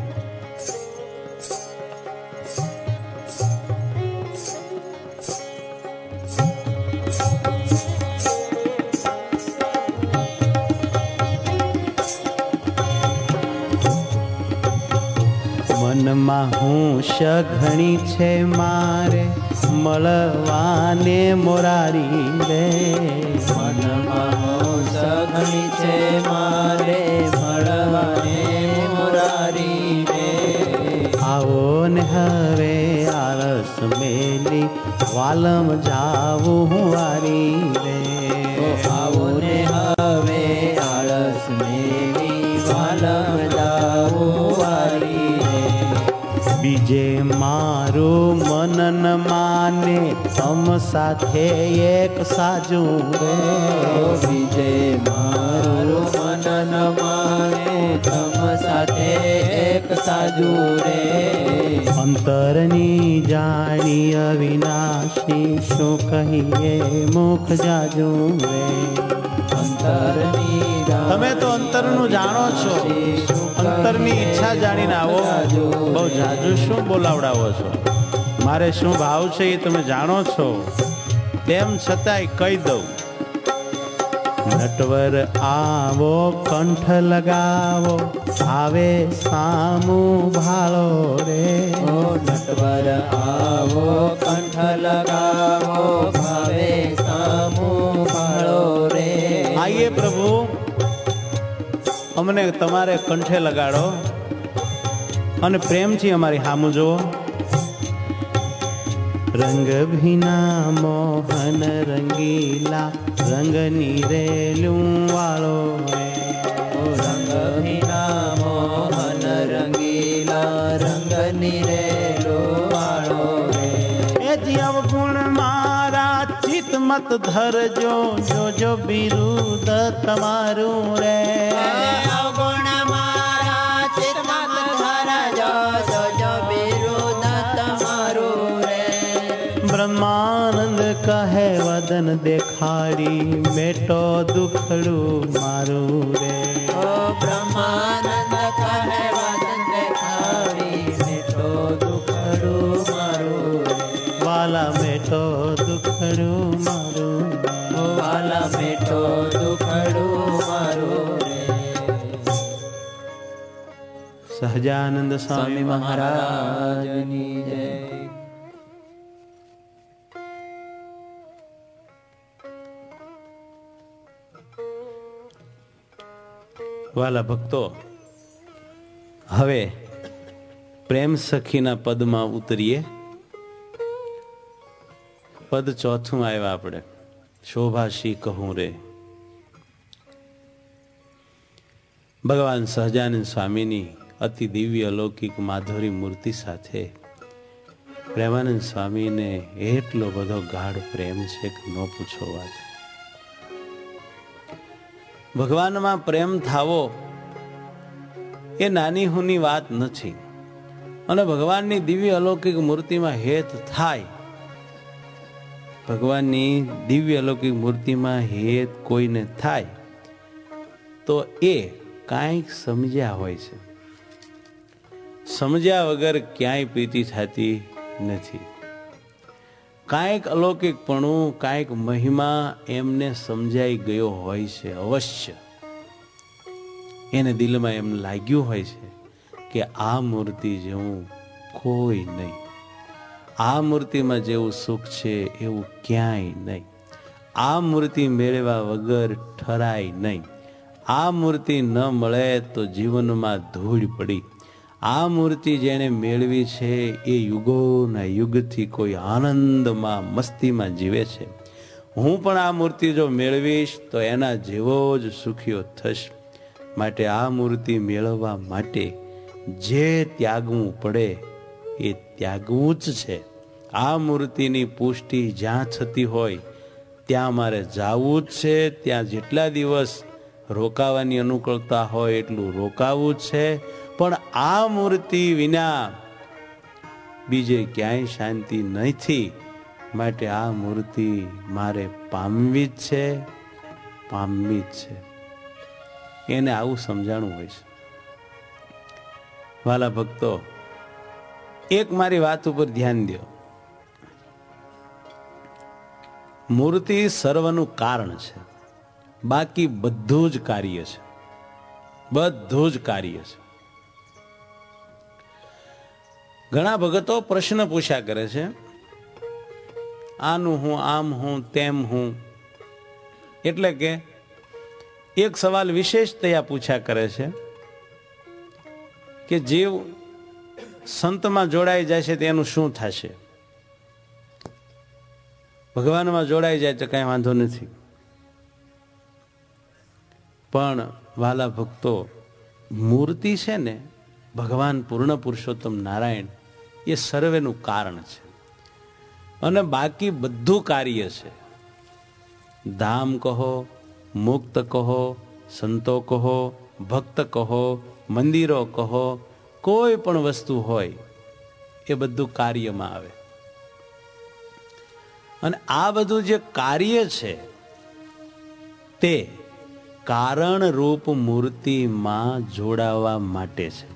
મનમાં હું સઘણી છે મારે મળવાને મોરારી રે. મનમાં હું સઘળી છે મારે મળવાને મોરારી રે. આવો ને હવે આળસ મેલી વાલમ જાવું હું વારી રે. આવો ને હવે આળસ મેલી વાલમ જાવું વારી રે. બીજે મારું મન ન માને તમ સાથે એક સાજું રે. બીજે મારું મન ન માને તમ સાથે એક સાજુ રે. અંતરની જાણી અવિનાશી શું કહીએ મુખ જાજુ રે. અંતરની તમે તો અંતરનું જાણો છો, અંતરની ઈચ્છા જાણીને આવો, બહુ જાજુ શું બોલાવડાવો છો? મારે શું ભાવ છે એ તમે જાણો છો, તેમ છતાંય કહી દઉં. નટવર આવો કંઠ લગાવો આવે સામું ભાળો રે. ઓ નટવર આવો કંઠ લગાવો ભાવે સામું ભાળો રે. આઈએ પ્રભુ, અમને તમારે કંઠે લગાડો અને પ્રેમથી અમારી સામું જુઓ. રંગ ભીના મોહન રંગીલા રંગની રેલું વાળો રે. રંગ ભીના મોહન રંગીલા રંગની રેલો વાળો રે. એથી અવગુણ મારા ચિત મત ધરજો, જોજો બિરુદ તમારું રે. અવગુણ મારા ચિત મત ધરજો, જોજો બિરુદ તમારું રે. બ્રહ્માનંદ કહે વદન દેખાડી મેટો દુખડું મારું રે. ઓ બ્રહ્માનંદ કહે વદન દેખાડી મેટો દુખડું મારું રે. વાલા મેટો દુખડું મારું રે. ઓ વાલા મેટો દુખડું મારું રે. સહજાનંદ સ્વામી સ્વામી મહારાજની જય. વાલા ભક્તો, હવે પ્રેમ સખીના પદમાં ઉતરીએ. પદ ચોથું આવ્યા આપણે, શોભાશી કહું રે. ભગવાન સહજાનંદ સ્વામીની અતિ દિવ્ય અલૌકિક માધુરી મૂર્તિ સાથે પ્રેમાનંદ સ્વામીને એટલો બધો ગાઢ પ્રેમ છે કે ન પૂછો વાત. ભગવાનમાં પ્રેમ થાવો એ નાની હુની વાત નથી, અને ભગવાનની દિવ્ય અલૌકિક મૂર્તિમાં હેત થાય, ભગવાનની દિવ્ય અલૌકિક મૂર્તિમાં હેત કોઈને થાય તો એ કાંઈક સમજ્યા હોય છે. સમજ્યા વગર ક્યાંય પ્રીતિ થતી નથી. કાંઈક અલૌકિકપણું, કાંઈક મહિમા એમને સમજાઈ ગયો હોય છે અવશ્ય. એને દિલમાં એમ લાગ્યું હોય છે કે આ મૂર્તિ જેવું કોઈ નહીં, આ મૂર્તિમાં જેવું સુખ છે એવું ક્યાંય નહીં, આ મૂર્તિ મેળવ્યા વગર ઠરાય નહીં, આ મૂર્તિ ન મળે તો જીવનમાં ધૂળ પડી, આ મૂર્તિ જેણે મેળવી છે એ યુગોના યુગથી કોઈ આનંદમાં મસ્તીમાં જીવે છે. હું પણ આ મૂર્તિ જો મેળવીશ તો એના જેવો જ સુખીઓ થશ. માટે આ મૂર્તિ મેળવવા માટે જે ત્યાગવું પડે એ ત્યાગવું જ છે. આ મૂર્તિની પુષ્ટિ જ્યાં થતી હોય ત્યાં મારે જાવું જ છે. ત્યાં જેટલા દિવસ રોકાવાની અનુકૂળતા હોય એટલું રોકાવું જ છે. પણ આ મૂર્તિ વિના બીજે ક્યાંય શાંતિ નથી. માટે આ મૂર્તિ મારે પામવી જ છે, પામવી જ છે. એને આવું સમજાણું હોય છે. વાલા ભક્તો, એક મારી વાત ઉપર ધ્યાન દો. મૂર્તિ સર્વનું કારણ છે, બાકી બધું જ કાર્ય છે. બધું જ કાર્ય છે. ઘણા ભગતો પ્રશ્ન પૂછ્યા કરે છે, આનું હું, આમ હું, તેમ હું. એટલે કે એક સવાલ વિશેષતયા પૂછ્યા કરે છે કે જીવ સંતમાં જોડાઈ જાય છે તેનું શું થશે? ભગવાનમાં જોડાઈ જાય તો કઈ વાંધો નથી. પણ વાલા ભક્તો, મૂર્તિ છે ને, ભગવાન પૂર્ણ પુરુષોત્તમ નારાયણ એ સર્વેનું કારણ છે અને બાકી બધું કાર્ય છે. ધામ કહો, મુક્ત કહો, સંતો કહો, ભક્ત કહો, મંદિરો કહો, કોઈ પણ વસ્તુ હોય એ બધું કાર્યમાં આવે. અને આ બધું જે કાર્ય છે તે કારણ રૂપ મૂર્તિમાં જોડાવા માટે છે.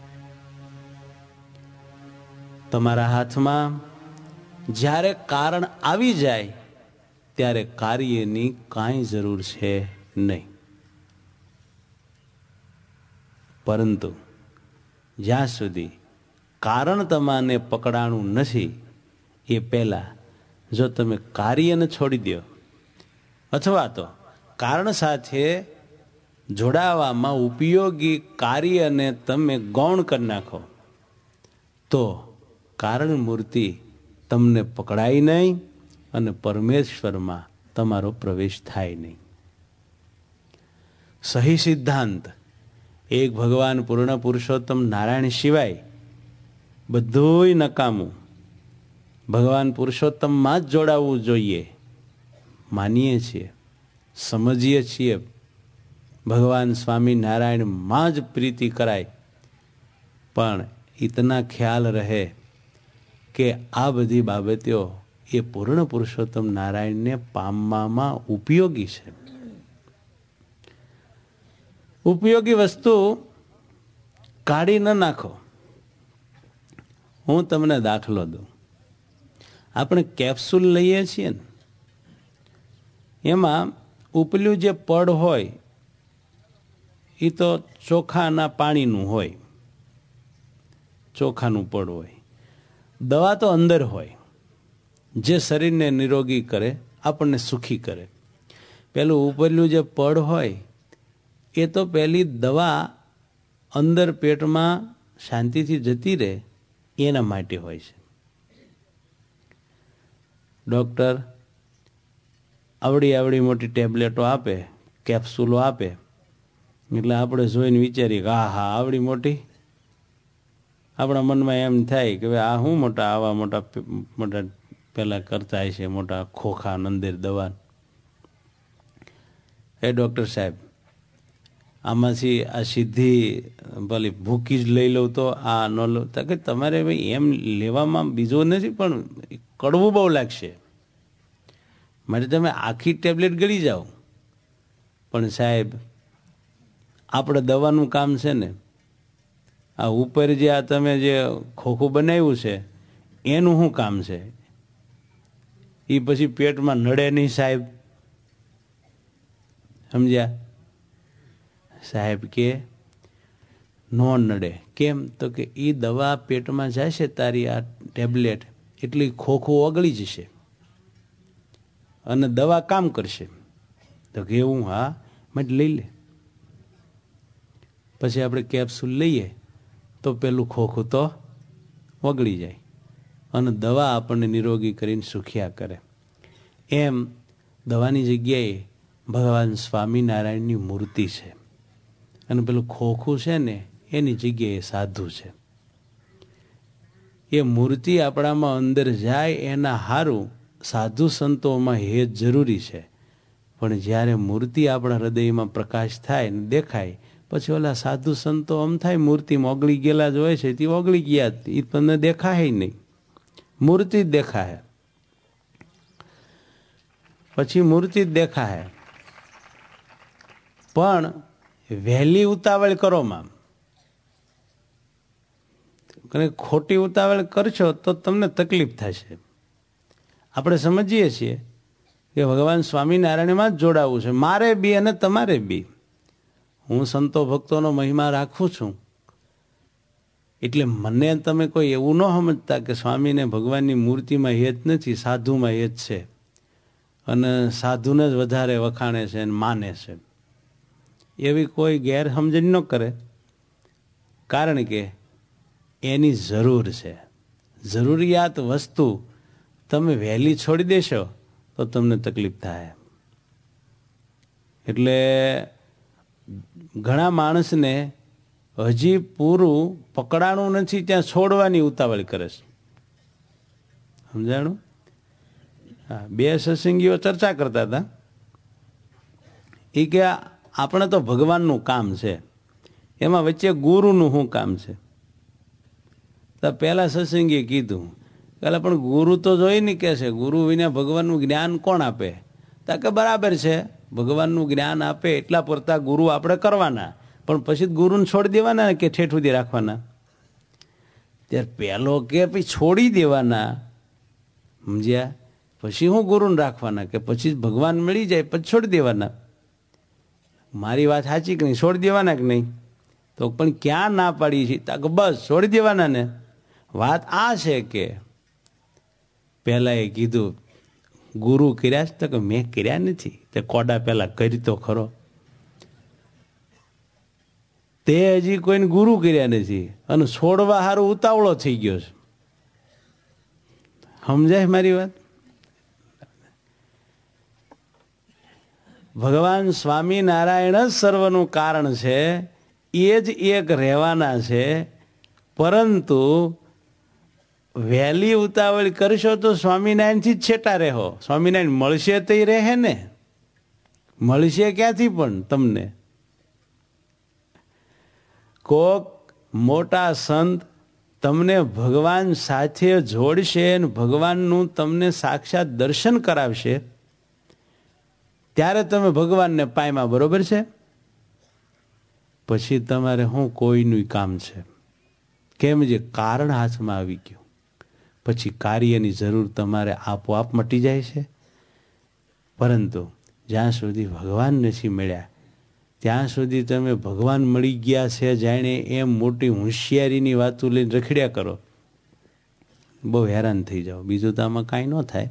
તમારા હાથમાં જ્યારે કારણ આવી જાય ત્યારે કાર્યની કાંઈ જરૂર છે નહીં. પરંતુ જ્યાં સુધી કારણ તમાને પકડાણું નથી એ પહેલા જો તમે કાર્યને છોડી દો અથવા તો કારણ સાથે જોડાવામાં ઉપયોગી કાર્યને તમે ગૌણ કરી નાખો તો કારણ મૂર્તિ તમને પકડાય નહીં અને પરમેશ્વરમાં તમારો પ્રવેશ થાય નહીં. સહી સિદ્ધાંત એક ભગવાન પૂર્ણ પુરુષોત્તમ નારાયણ સિવાય બધુંય નકામું. ભગવાન પુરુષોત્તમમાં જ જોડાવવું જોઈએ. માનીએ છીએ, સમજીએ છીએ, ભગવાન સ્વામી નારાયણમાં જ પ્રીતિ કરાય. પણ ઇતના ખ્યાલ રહે કે આ બધી બાબતો એ પૂર્ણ પુરુષોત્તમ નારાયણને પામવામાં ઉપયોગી છે. ઉપયોગી વસ્તુ કાઢી ન નાખો. હું તમને દાખલો દઉં. આપણે કેપ્સ્યુલ લઈએ છીએ ને, એમાં ઉપલું જે પડ હોય એ તો ચોખાના પાણીનું હોય, ચોખાનું પડ હોય. દવા તો અંદર હોય જે શરીરને નિરોગી કરે, આપણને સુખી કરે. પેલું ઉપરલું જે પડ હોય એ તો પહેલી દવા અંદર પેટમાં શાંતિથી જતી રહે એના માટે હોય છે. ડૉક્ટર આવડી આવડી મોટી ટેબ્લેટો આપે, કેપ્સ્યુલો આપે, એટલે આપણે જોઈને વિચારીએ કે હા હા આવડી મોટી. આપણા મનમાં એમ થાય કે ભાઈ આ શું મોટા આવા મોટા મોટા પેલા કરતા છે, મોટા ખોખા અંદર દવા. એ ડૉક્ટર સાહેબ, આમાંથી આ સીધી ભલે ભૂકી જ લઈ લઉં તો આ ન લઉં તો કે તમારે ભાઈ એમ લેવામાં બીજો નથી, પણ કડવું બહુ લાગશે, માટે તમે આખી ટેબ્લેટ ગળી જાઓ. પણ સાહેબ, આપણે દવાનું કામ છે ને, આ ઉપર જે આ તમે જે ખોખું બનાવ્યું છે એનું શું કામ છે? એ પછી પેટમાં નડે નહીં સાહેબ. સમજ્યા? સાહેબ કે નો નડે. કેમ? તો કે એ દવા પેટમાં જાય છે તારી આ ટેબ્લેટ, એટલી ખોખું ઓગળી જશે અને દવા કામ કરશે. તો કે એવું? હા, માટે લઈ લે. પછી આપણે કેપ્સ્યુલ લઈએ તો પેલું ખોખું તો ઓગળી જાય અને દવા આપણને નિરોગી કરીને સુખ્યા કરે. એમ દવાની જગ્યાએ ભગવાન સ્વામિનારાયણની મૂર્તિ છે અને પેલું ખોખું છે ને એની જગ્યાએ સાધુ છે. એ મૂર્તિ આપણામાં અંદર જાય એના હારું સાધુ સંતોમાં હેત જરૂરી છે. પણ જ્યારે મૂર્તિ આપણા હૃદયમાં પ્રકાશ થાય ને દેખાય, પછી ઓલા સાધુ સંતો આમ થાય મૂર્તિમાં ઓગળી ગયેલા જ હોય છે, તે ઓગળી ગયા, એ તમને દેખાય નહીં, મૂર્તિ જ દેખાય. પછી મૂર્તિ જ દેખાય. પણ વહેલી ઉતાવળ કરો માં, ખોટી ઉતાવળ કરશો તો તમને તકલીફ થશે. આપણે સમજીએ છીએ કે ભગવાન સ્વામિનારાયણમાં જ જોડાવું છે, મારે બી અને તમારે બી. હું સંતો ભક્તોનો મહિમા રાખું છું એટલે મને તમે કોઈ એવું ન સમજતા કે સ્વામીને ભગવાનની મૂર્તિમાં હેત નથી, સાધુમાં હેત છે અને સાધુને જ વધારે વખાણે છે અને માને છે. એવી કોઈ ગેરસમજણ ન કરે, કારણ કે એની જરૂર છે. જરૂરિયાત વસ્તુ તમે વહેલી છોડી દેશો તો તમને તકલીફ થાય. એટલે ઘણા માણસને હજી પૂરું પકડાણું નથી ત્યાં છોડવાની ઉતાવળ કરે છે. સમજાણું? હા, બે સત્સંગીઓ ચર્ચા કરતા હતા. એ કે આપણે તો ભગવાનનું કામ છે, એમાં વચ્ચે ગુરુનું શું કામ છે? તો પહેલા સત્સંગીએ કીધું, પેલા પણ ગુરુ તો જોઈ ને કે છે, ગુરુ વિના ભગવાનનું જ્ઞાન કોણ આપે? તો કે બરાબર છે, ભગવાનનું જ્ઞાન આપે એટલા પૂરતા ગુરુ આપણે કરવાના, પણ પછી ગુરુને છોડી દેવાના કે ઠેઠ સુધી રાખવાના? ત્યારે પહેલો કે પછી છોડી દેવાના, સમજ્યા? પછી હું ગુરુને રાખવાના કે પછી ભગવાન મળી જાય પછી છોડી દેવાના? મારી વાત સાચી કે નહીં? છોડી દેવાના કે નહીં? તો પણ ક્યાં ના પાડી છે? તો બસ છોડી દેવાના ને. વાત આ છે કે પહેલા એ કીધું ગુરુ કર્યા છે, તો કે મેં કર્યા નથી. તે કોડા પહેલા કરી તો ખરો. તે હજી કોઈને ગુરુ કર્યા નથી અને છોડવા સારું ઉતાવળો થઈ ગયો છે. સમજાય મારી વાત? ભગવાન સ્વામિનારાયણ જ સર્વનું કારણ છે, એ જ એક રહેવાના છે. પરંતુ વહેલી ઉતાવળ કરશો તો સ્વામિનારાયણથી જ છેટા રહો. સ્વામિનારાયણ મળશે તો રહે ને, મળશે ક્યાંથી પણ તમને? કોક મોટા સંત તમને ભગવાન સાથે જોડશે અને ભગવાનનું તમને સાક્ષાત દર્શન કરાવશે, ત્યારે તમે ભગવાનને પામ્યા, બરોબર છે? પછી તમારે શું કોઈનું કામ છે? કેમ? જે કારણ હાથમાં આવી ગયું પછી કાર્યની જરૂર તમારે આપોઆપ મટી જાય છે. પરંતુ જ્યાં સુધી ભગવાન નથી મળ્યા ત્યાં સુધી તમે ભગવાન મળી ગયા છે જાણે એમ મોટી હોશિયારીની વાતો લઈને રખડ્યા કરો, બહુ હેરાન થઈ જાઓ. બીજું તો આમાં કાંઈ ન થાય.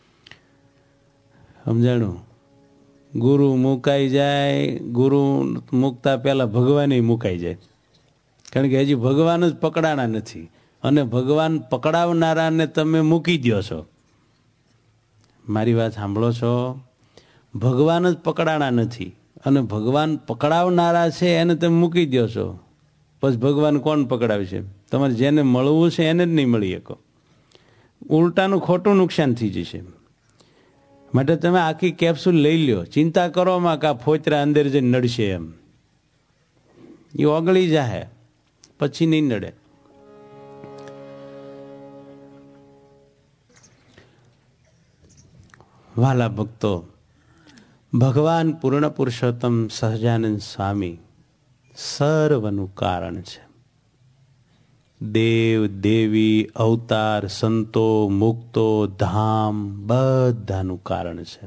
સમજાણું? ગુરુ મુકાઈ જાય, ગુરુ મૂકતા પહેલા ભગવાન મુકાઈ જાય, કારણ કે હજી ભગવાન જ પકડાણા નથી અને ભગવાન પકડાવનારાને તમે મૂકી દો છો. મારી વાત સાંભળો છો? ભગવાન જ પકડાણા નથી અને ભગવાન પકડાવનારા છે એને તમે મૂકી દો છો. પછી ભગવાન કોણ પકડાવશે? તમારે જેને મળવું છે એને જ નહીં મળી શકો. ઉલટાનું ખોટું નુકસાન થઈ જશે. માટે તમે આખી કેપ્સ્યુલ લઈ લ્યો, ચિંતા કરોમાં કે આ ફોતરા અંદર જઈને નડશે એમ. એ ઓગળી જાય પછી નહીં નડે. વાલા ભક્તો, ભગવાન પૂર્ણ પુરુષોત્તમ સહજાનંદ સ્વામી સર્વનું કારણ છે. દેવ દેવી અવતાર સંતો મુક્તો ધામ બધાનું કારણ છે.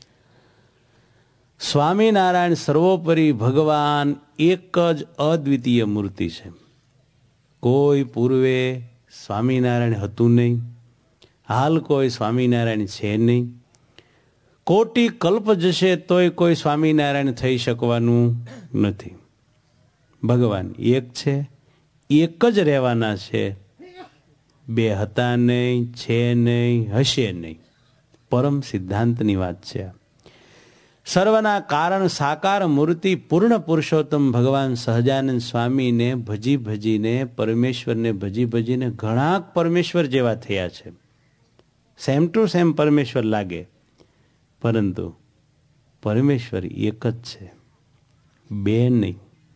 સ્વામિનારાયણ સર્વોપરી ભગવાન એક જ અદ્વિતીય મૂર્તિ છે. કોઈ પૂર્વે સ્વામિનારાયણ હતું નહીં, હાલ કોઈ સ્વામિનારાયણ છે નહીં, કોટી કલ્પ જશે તોય કોઈ સ્વામિનારાયણ થઈ શકવાનું નથી. ભગવાન એક છે, એક જ રહેવાના છે. બે હતા નહીં, છે નહીં, હશે નહીં. પરમ સિદ્ધાંતની વાત છે. સર્વના કારણ સાકાર મૂર્તિ પૂર્ણ પુરુષોત્તમ ભગવાન સહજાનંદ સ્વામીને ભજી ભજીને, પરમેશ્વરને ભજી ભજીને ઘણા પરમેશ્વર જેવા થયા છે. સેમ ટુ સેમ પરમેશ્વર લાગે, પરંતુ પરમેશ્વર એક જ છે, બે નહીં.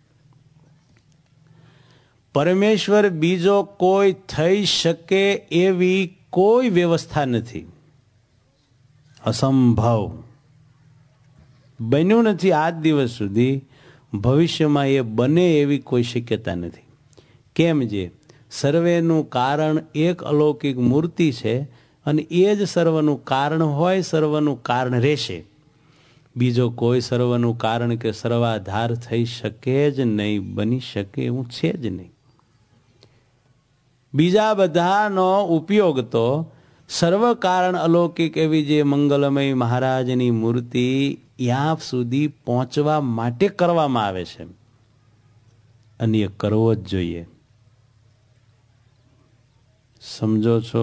પરમેશ્વર બીજો કોઈ થઈ શકે એવી કોઈ વ્યવસ્થા નથી. અસંભવ બન્યું નથી આજ દિવસ સુધી. ભવિષ્યમાં એ બને એવી કોઈ શક્યતા નથી. કેમ જે સર્વેનું કારણ એક અલૌકિક મૂર્તિ છે અને એ જ સર્વનું કારણ હોય, સર્વનું કારણ રહેશે. બીજો કોઈ સર્વનું કારણ કે સર્વાધાર થઈ શકે જ નહીં, બની શકે એવું છે જ નહીં. બીજા બધાનો ઉપયોગ તો સર્વ કારણ અલૌકિક એવી જે મંગલમય મહારાજની મૂર્તિ ત્યાં સુધી પહોંચવા માટે કરવામાં આવે છે અને એ કરવો જ જોઈએ. સમજો છો?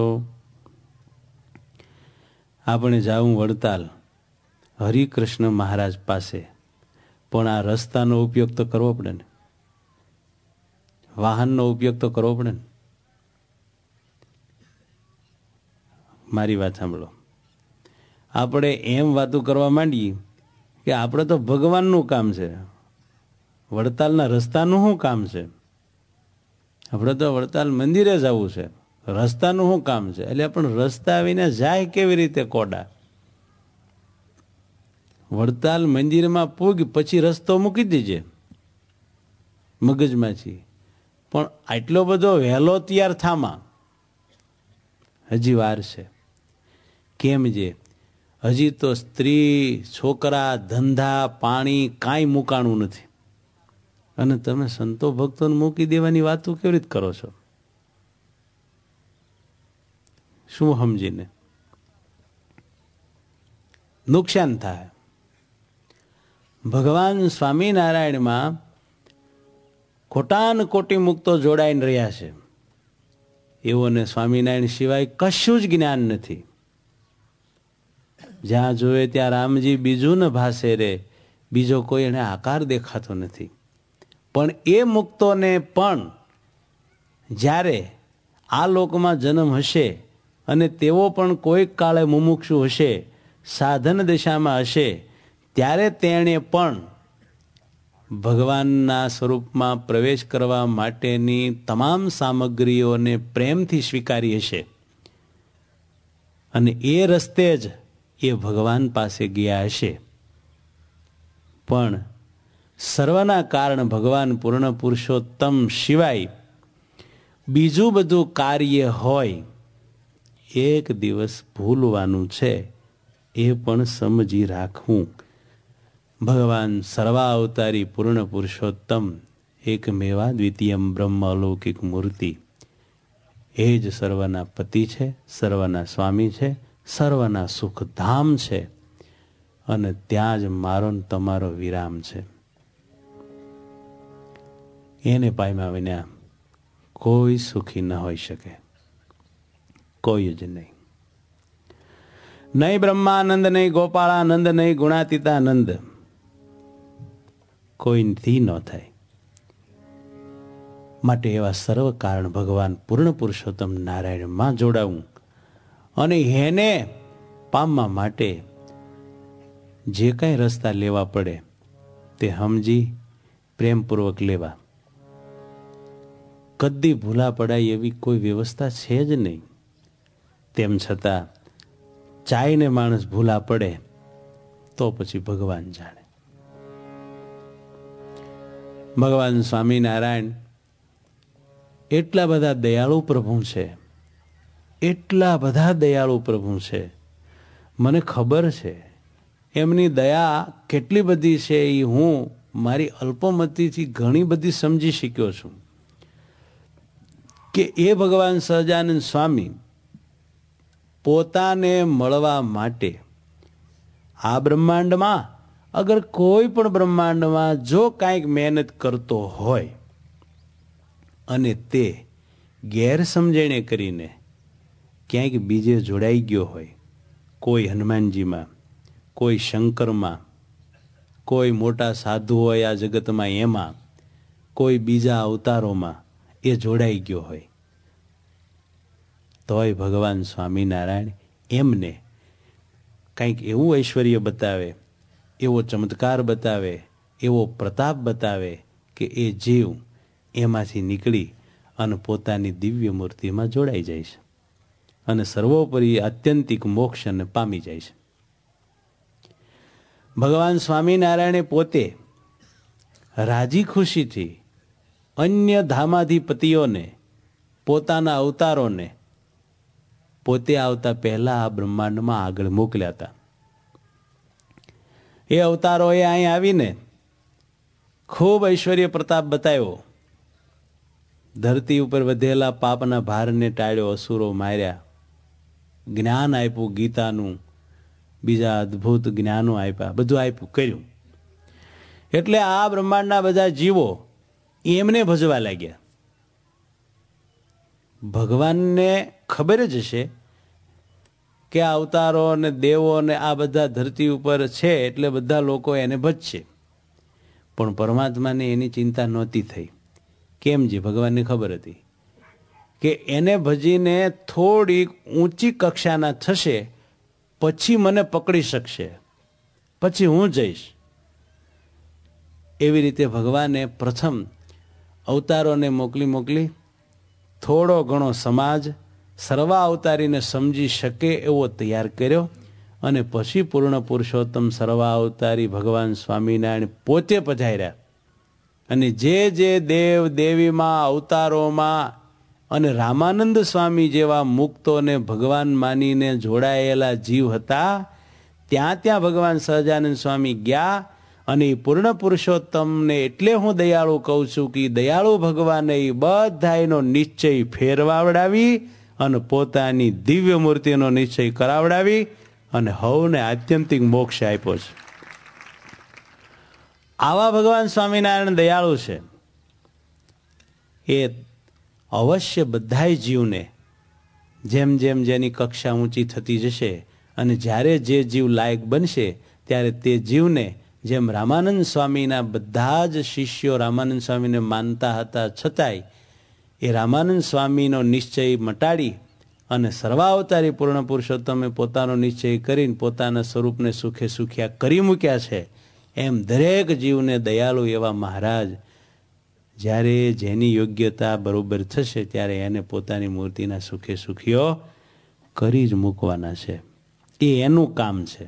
આપણે જાવું વડતાલ હરિકૃષ્ણ મહારાજ પાસે, પણ આ રસ્તાનો ઉપયોગ તો કરવો પડે ને, વાહનનો ઉપયોગ તો કરવો પડે ને. મારી વાત સાંભળો, આપણે એમ વાતો કરવા માંડીએ કે આપણે તો ભગવાનનું કામ છે, વડતાલના રસ્તાનું શું કામ છે? આપણે તો વડતાલ મંદિરે જવું છે, રસ્તાનું શું કામ છે? એટલે પણ રસ્તા વિના જાય કેવી રીતે કોડા? વડતાલ મંદિરમાં પૂગ પછી રસ્તો મૂકી દેજે મગજમાંથી, પણ આટલો બધો વહેલો તૈયાર થામાં હજી વાર છે. કેમ જે હજી તો સ્ત્રી, છોકરા, ધંધા, પાણી કાંઈ મૂકાણું નથી અને તમે સંતો ભક્તોને મૂકી દેવાની વાતો કેવી રીતે કરો છો? શું સમજીને? નુકસાન થાય. ભગવાન સ્વામિનારાયણમાં કોટાન કોટી મુક્તો જોડાઈને રહ્યા છે, એઓને સ્વામિનારાયણ સિવાય કશું જ જ્ઞાન નથી. જ્યાં જોયે ત્યાં રામજી બીજું ન ભાસે રે, બીજો કોઈ એને આકાર દેખાતો નથી. પણ એ મુક્તોને પણ જ્યારે આ લોકમાં જન્મ હશે અને તેઓ પણ કોઈક કાળે મુમુક્ષુ હશે, સાધન દિશામાં હશે, ત્યારે તેણે પણ ભગવાનના સ્વરૂપમાં પ્રવેશ કરવા માટેની તમામ સામગ્રીઓને પ્રેમથી સ્વીકારી હશે અને એ રસ્તે જ એ ભગવાન પાસે ગયા હશે. પણ સર્વના કારણ ભગવાન પૂર્ણ પુરુષોત્તમ સિવાય બીજું બધું કાર્ય હોય, એક દિવસ ભૂલવાનું છે, એ પણ સમજી રાખવું. ભગવાન સર્વાવતારી પૂર્ણ પુરુષોત્તમ એકમેવા દ્વિતીયમ બ્રહ્મ અલૌકિક મૂર્તિ એ જ સર્વના પતિ છે, સર્વના સ્વામી છે, સર્વના સુખધામ છે અને ત્યાં જ મારો ને તમારો વિરામ છે. એને પામ્યા વિના કોઈ સુખી ન હોઈ શકે, કોઈ જ નહીં. નહીં બ્રહ્માનંદ, નહીં ગોપાળાનંદ, નહીં ગુણાતીતાનંદ, કોઈથી ન થાય. માટે એવા સર્વ કારણ ભગવાન પૂર્ણ પુરુષોત્તમ નારાયણમાં જોડાવું અને એને પામવા માટે જે કાંઈ રસ્તા લેવા પડે તે સમજી પ્રેમપૂર્વક લેવા. કદી ભૂલા પડાય એવી કોઈ વ્યવસ્થા છે જ નહીં. તેમ છતાં ચાઈને માણસ ભૂલા પડે તો પછી ભગવાન જાણે. ભગવાન સ્વામિનારાયણ એટલા બધા દયાળુ પ્રભુ છે, એટલા બધા દયાળુ પ્રભુ છે. મને ખબર છે એમની દયા કેટલી બધી છે, એ હું મારી અલ્પમતીથી ઘણી બધી સમજી શક્યો છું કે એ ભગવાન સહજાનંદ સ્વામી પોતાને મળવા માટે આ બ્રહ્માંડમાં, અગર કોઈ પણ બ્રહ્માંડમાં જો કાંઈક મહેનત કરતો હોય અને તે ગેરસમજણે કરીને ક્યાંક બીજે જોડાઈ ગયો હોય, કોઈ હનુમાનજીમાં, કોઈ શંકરમાં, કોઈ મોટા સાધુ હોય આ જગતમાં એમાં, કોઈ બીજા અવતારોમાં એ જોડાઈ ગયો હોય, તોય ભગવાન સ્વામિનારાયણ એમને કંઈક એવું ઐશ્વર્ય બતાવે, એવો ચમત્કાર બતાવે, એવો પ્રતાપ બતાવે કે એ જીવ એમાંથી નીકળી અને પોતાની દિવ્ય મૂર્તિમાં જોડાઈ જાય છે અને સર્વોપરી આત્યંતિક મોક્ષને પામી જાય છે. ભગવાન સ્વામિનારાયણે પોતે રાજી ખુશીથી અન્ય ધામાધિપતિઓને પોતાના અવતારોને પોતે આવતા પહેલા આ બ્રહ્માંડમાં આગળ મોકલ્યા હતા. એ અવતારોએ અહીં આવીને ખૂબ ઐશ્વર્ય પ્રતાપ બતાવ્યો. ધરતી ઉપર વધેલા પાપના ભારને ટાળ્યો, અસુરો માર્યા, જ્ઞાન આપ્યું ગીતાનું, બીજા અદ્ભુત જ્ઞાનો આપ્યા, બધું આપ્યું કર્યું. એટલે આ બ્રહ્માંડના બધા જીવો એમને ભજવા લાગ્યા. ભગવાનને ખબર જ હશે કે આ અવતારો અને દેવો ને આ બધા ધરતી ઉપર છે એટલે બધા લોકો એને ભજશે. પણ પરમાત્માને એની ચિંતા નહોતી થઈ. કેમ? જે ભગવાનને ખબર હતી કે એને ભજીને થોડીક ઊંચી કક્ષાના થશે પછી મને પકડી શકશે, પછી હું જઈશ. એવી રીતે ભગવાને પ્રથમ અવતારોને મોકલી મોકલી થોડો ઘણો સમાજ સર્વા અવતારીને સમજી શકે એવો તૈયાર કર્યો અને પછી પૂર્ણ પુરુષોત્તમ સર્વા અવતારી ભગવાન સ્વામિનારાયણ પોતે પધાર્યા. અને જે જે દેવ દેવીમાં અવતારોમાં અને રામાનંદ સ્વામી જેવા મુક્તોને ભગવાન માનીને જોડાયેલા જીવ હતા ત્યાં ત્યાં ભગવાન સહજાનંદ સ્વામી ગયા. અને એ પૂર્ણ પુરુષોત્તમને એટલે હું દયાળુ કહું છું કે દયાળુ ભગવાને એ બધાનો નિશ્ચય ફેરવાવડાવી અને પોતાની દિવ્ય મૂર્તિનો નિશ્ચય કરાવડાવી અને હવને આત્યંતિક મોક્ષ આપ્યો છે. આવા ભગવાન સ્વામિનારાયણ દયાળુ છે. એ અવશ્ય બધાય જીવને જેમ જેમ જેની કક્ષા ઊંચી થતી જશે અને જ્યારે જે જીવ લાયક બનશે ત્યારે તે જીવને, જેમ રામાનંદ સ્વામીના બધા જ શિષ્યો રામાનંદ સ્વામીને માનતા હતા છતાંય એ રામાનંદ સ્વામીનો નિશ્ચય મટાડી અને સર્વાવતારી પૂર્ણ પુરુષોત્તમે પોતાનો નિશ્ચય કરીને પોતાના સ્વરૂપને સુખે સુખ્યા કરી મૂક્યા છે. એમ દરેક જીવને દયાળુ એવા મહારાજ જ્યારે જેની યોગ્યતા બરોબર થશે ત્યારે એને પોતાની મૂર્તિના સુખે સુખીઓ કરી જ મૂકવાના છે. એ એનું કામ છે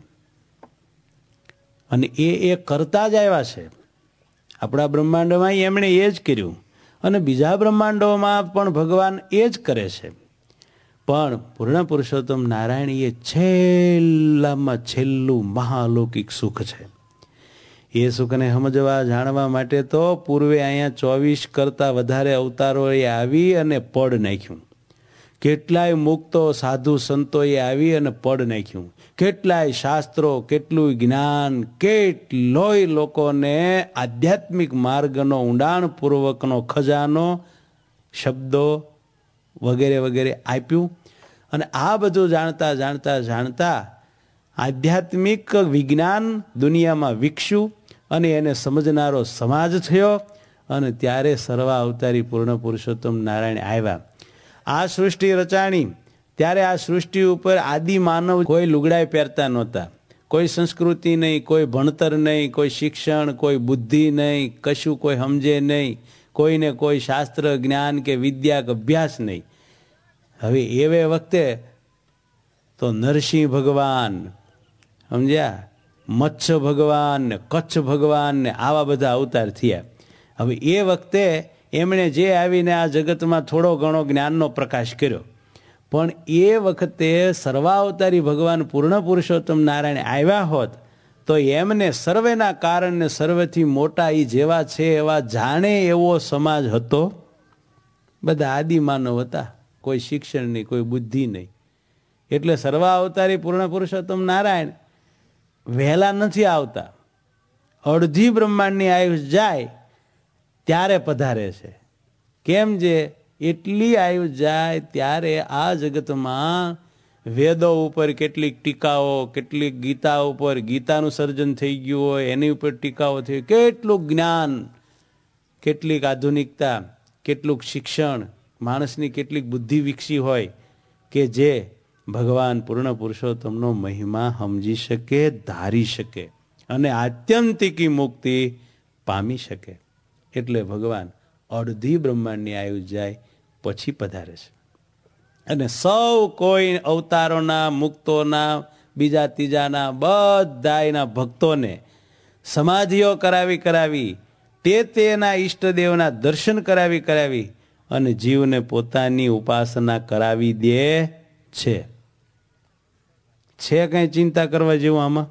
અને એ એ કરતા જ આવ્યા છે. આપણા બ્રહ્માંડમાં એમણે એ જ કર્યું અને બીજા બ્રહ્માંડોમાં પણ ભગવાન એ જ કરે છે. પણ પૂર્ણ પુરુષોત્તમ નારાયણ એ છેલ્લામાં છેલ્લું મહાલૌકિક સુખ છે. એ સુખને સમજવા જાણવા માટે તો પૂર્વે અહીંયા ચોવીસ કરતાં વધારે અવતારોએ આવી અને પડ નાખ્યું. કેટલાય મુક્તો સાધુ સંતોએ આવી અને પડ નાખ્યું. કેટલાય શાસ્ત્રો, કેટલું જ્ઞાન, કેટલોય લોકોને આધ્યાત્મિક માર્ગનો ઊંડાણપૂર્વકનો ખજાનો, શબ્દો વગેરે વગેરે આપ્યું. અને આ બધું જાણતા જાણતા જાણતા આધ્યાત્મિક વિજ્ઞાન દુનિયામાં વિકસ્યું અને એને સમજનારો સમાજ થયો. અને ત્યારે સર્વા અવતારી પૂર્ણ પુરુષોત્તમ નારાયણ આવ્યા. આ સૃષ્ટિ રચાણી ત્યારે આ સૃષ્ટિ ઉપર આદિ માનવ કોઈ લુગડાઈ પહેરતા નહોતા, કોઈ સંસ્કૃતિ નહીં, કોઈ ભણતર નહીં, કોઈ શિક્ષણ, કોઈ બુદ્ધિ નહીં, કશું કોઈ સમજે નહીં, કોઈને કોઈ શાસ્ત્ર જ્ઞાન કે વિદ્યા કે અભ્યાસ નહીં. હવે એવે વખતે તો નરસિંહ ભગવાન સમજ્યા, મત્સ્ય ભગવાન ને કચ્છ ભગવાન ને આવા બધા અવતાર થયા. હવે એ વખતે એમણે જે આવીને આ જગતમાં થોડો ઘણો જ્ઞાનનો પ્રકાશ કર્યો. પણ એ વખતે સર્વાવતારી ભગવાન પૂર્ણ પુરુષોત્તમ નારાયણ આવ્યા હોત તો એમને સર્વેના કારણને સર્વેથી મોટા એ જેવા છે એવા જાણે એવો સમાજ હતો. બધા આદિમાનવ હતા, કોઈ શિક્ષણ નહીં, કોઈ બુદ્ધિ નહીં. એટલે સર્વાવતારી પૂર્ણ પુરુષોત્તમ નારાયણ વહેલા નથી આવતા. અડધી બ્રહ્માંડની આયુષ જાય ત્યારે પધારે છે. કેમ? જે એટલી આયુષ જાય ત્યારે આ જગતમાં વેદો ઉપર કેટલીક ટીકાઓ, કેટલીક ગીતા ઉપર ગીતાનું સર્જન થઈ ગયું હોય એની ઉપર ટીકાઓ થઈ, કેટલું જ્ઞાન, કેટલીક આધુનિકતા, કેટલુંક શિક્ષણ, માણસની કેટલીક બુદ્ધિ વિકસી હોય કે જે ભગવાન પૂર્ણ પુરુષોત્તમનો મહિમા સમજી શકે, ધારી શકે અને આત્યંતિકી મુક્તિ પામી શકે. એટલે ભગવાન અડધી બ્રહ્માંડની આયુષ જાય પછી પધારે છે. અને સૌ કોઈ અવતારોના, મુક્તોના, બીજા ત્રીજાના બધાના ભક્તોને સમાધિઓ કરાવી કરાવી તે તેના ઈષ્ટદેવના દર્શન કરાવી કરાવી અને જીવને પોતાની ઉપાસના કરાવી દે છે. છે કઈ ચિંતા કરવા જેવું આમાં?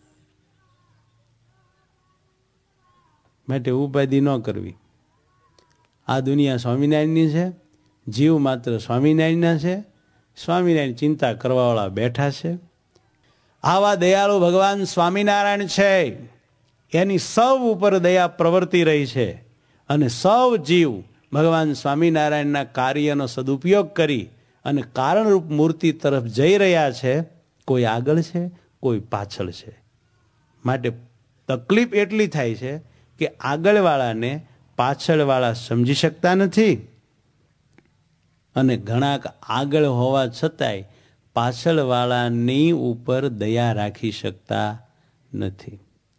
માટે ઉપાધિ ન કરવી. આ દુનિયા સ્વામિનારાયણની છે, જીવ માત્ર સ્વામિનારાયણના છે. સ્વામિનારાયણ ચિંતા કરવાવાળા બેઠા છે. આવા દયાળુ ભગવાન સ્વામિનારાયણ છે, એની સૌ ઉપર દયા પ્રવર્તી રહી છે અને સૌ જીવ ભગવાન સ્વામિનારાયણના કાર્યનો સદુપયોગ કરી અને કારણરૂપ મૂર્તિ તરફ જઈ રહ્યા છે. કોઈ આગળ છે, કોઈ પાછળ છે. માટે તકલીફ એટલી થાય છે કે આગળવાળાને પાછળવાળા સમજી શકતા નથી અને ઘણા આગળ હોવા છતાંય પાછળવાળાની ઉપર દયા રાખી શકતા નથી.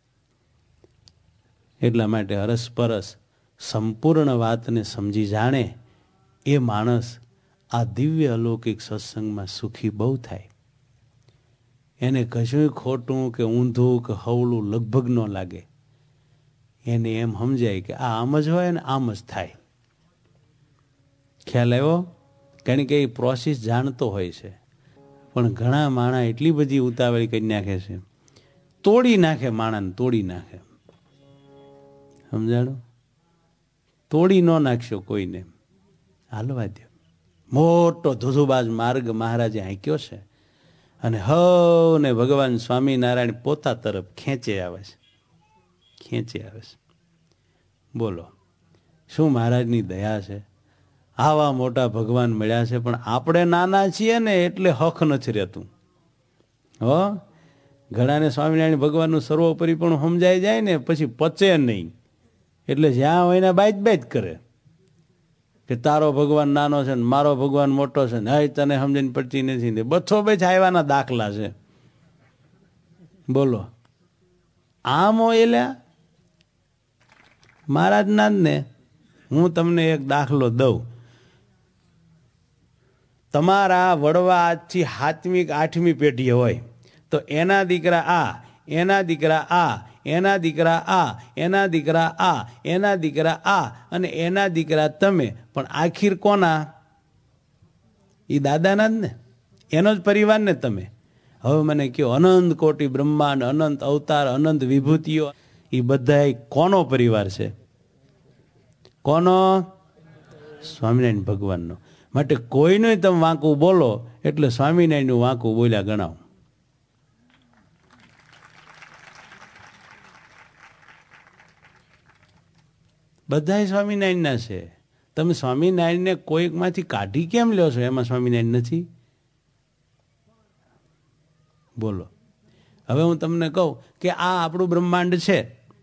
એટલા માટે અરસપરસ સંપૂર્ણ વાતને સમજી જાણે એ માણસ આ દિવ્ય અલૌકિક સત્સંગમાં સુખી બહુ થાય. એને કશું ખોટું કે ઊંધું કે હવળું લગભગ ન લાગે. એને એમ સમજાય કે આ આમ જ હોય ને આમ જ થાય. ખ્યાલ આવ્યો? કારણ કે એ પ્રોસેસ જાણતો હોય છે. પણ ઘણા માણા એટલી બધી ઉતાવળી કરી નાખે છે, તોડી નાખે માણાને, તોડી નાખે. સમજાણું? તોડી ન નાખશો કોઈને, હાલવા દો. મોટો ધુધુબાજ માર્ગ મહારાજે હાંક્યો છે અને હવ ને ભગવાન સ્વામિનારાયણ પોતા તરફ ખેંચે આવે છે, ખેંચે આવે છે. બોલો શું મહારાજની દયા છે? આવા મોટા ભગવાન મળ્યા છે, પણ આપણે નાના છીએ ને એટલે હક નથી રહેતું. હો, ઘણાને સ્વામિનારાયણ ભગવાનનું સર્વોપરી પણ સમજાઈ જાય ને પછી પચે નહીં, એટલે જ્યાં હોય ને બાઈજ બાઈજ કરે કે તારો ભગવાન નાનો છે ને મારો ભગવાન મોટો છે ને હે તને સમજણ પડતી નથી ને બચ્છો બેચ આવ્યાના દાખલા છે. બોલો આમ એલ્યા મહારાજના જ ને. હું તમને એક દાખલો દઉં. તમારા વડવા આજથી સાતમી આઠમી પેઢી હોય તો એના દીકરા આ, એના દીકરા આ, એના દીકરા આ, એના દીકરા આ, એના દીકરા આ અને એના દીકરા તમે. પણ આખીર કોના? એ દાદાના જ ને, એનો જ પરિવાર ને તમે. હવે મને કહો, અનંત કોટી બ્રહ્માંડ, અનંત અવતાર, અનંત વિભૂતિઓ, એ બધા કોનો પરિવાર છે? કોનો? સ્વામિનારાયણ ભગવાનનો. માટે કોઈનું તમે વાંકું બોલો એટલે સ્વામિનારાયણનું વાંકું બોલ્યા ગણાવો. બધા સ્વામિનારાયણના છે. તમે સ્વામિનારાયણને કોઈકમાંથી કાઢી કેમ લ્યો છો? એમાં સ્વામિનારાયણ નથી. બોલો. હવે હું તમને કહું કે આ આપણું બ્રહ્માંડ છે,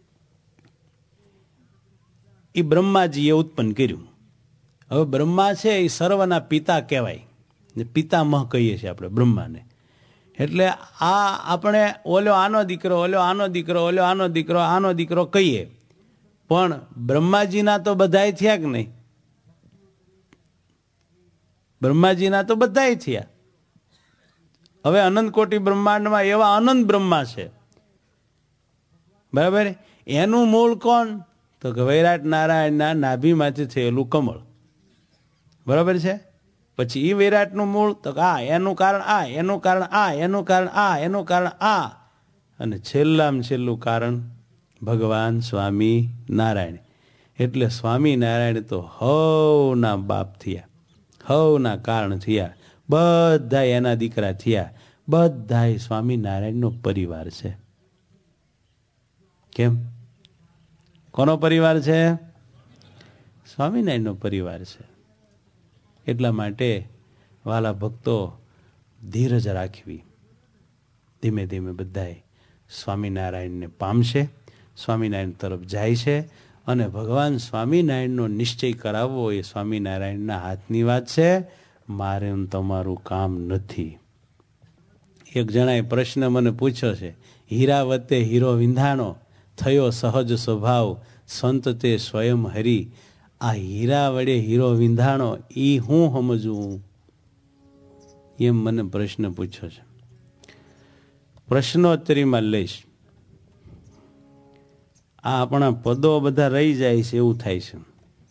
એ બ્રહ્માજીએ ઉત્પન્ન કર્યું. હવે બ્રહ્મા છે એ સર્વના પિતા કહેવાય, પિતામહ કહીએ છીએ આપણે બ્રહ્માને. એટલે આ આપણે ઓલો આનો દીકરો, ઓલો આનો દીકરો, ઓલો આનો દીકરો, આનો દીકરો કહીએ, પણ બ્રહ્માજીના તો બધાય થયા કે નહીં? બ્રહ્માજીના તો બધાય થયા. હવે અનંત કોટી બ્રહ્માંડમાં એવા અનંત બ્રહ્મા છે, બરાબર. એનું મૂળ કોણ? તો કે વૈરાટ નારાયણના નાભીમાંથી થયેલું કમળ, બરાબર છે. પછી એ વિરાટનું મૂળ તો આ, એનું કારણ આ, એનું કારણ આ, એનું કારણ આ, એનું કારણ આ, અને છેલ્લામાં છેલ્લું કારણ ભગવાન સ્વામી નારાયણ. એટલે સ્વામિનારાયણ તો હવના બાપ થયા, હવના કારણ થયા, બધા એના દીકરા થયા, બધા સ્વામિનારાયણનો પરિવાર છે. કેમ? કોનો પરિવાર છે? સ્વામિનારાયણનો પરિવાર છે. એટલા માટે વાલા ભક્તો, ધીરજ રાખવી. ધીમે ધીમે બધાએ સ્વામિનારાયણને પામશે, સ્વામિનારાયણ તરફ જાય છે. અને ભગવાન સ્વામિનારાયણનો નિશ્ચય કરાવવો એ સ્વામિનારાયણના હાથની વાત છે, મારે તમારું કામ નથી. એક જણાએ પ્રશ્ન મને પૂછ્યો છે, હીરા વતે હીરો વિંધાણો, થયો સહજ સ્વભાવ, સંત તે સ્વયં હરી. આ હીરા વડે હીરો વિંધાણો એ હું સમજવું? એમ મને પ્રશ્ન પૂછ્યો છે. પ્રશ્નોત્તરીમાં લઈશ. આ આપણા પદો બધા રહી જાય છે એવું થાય છે.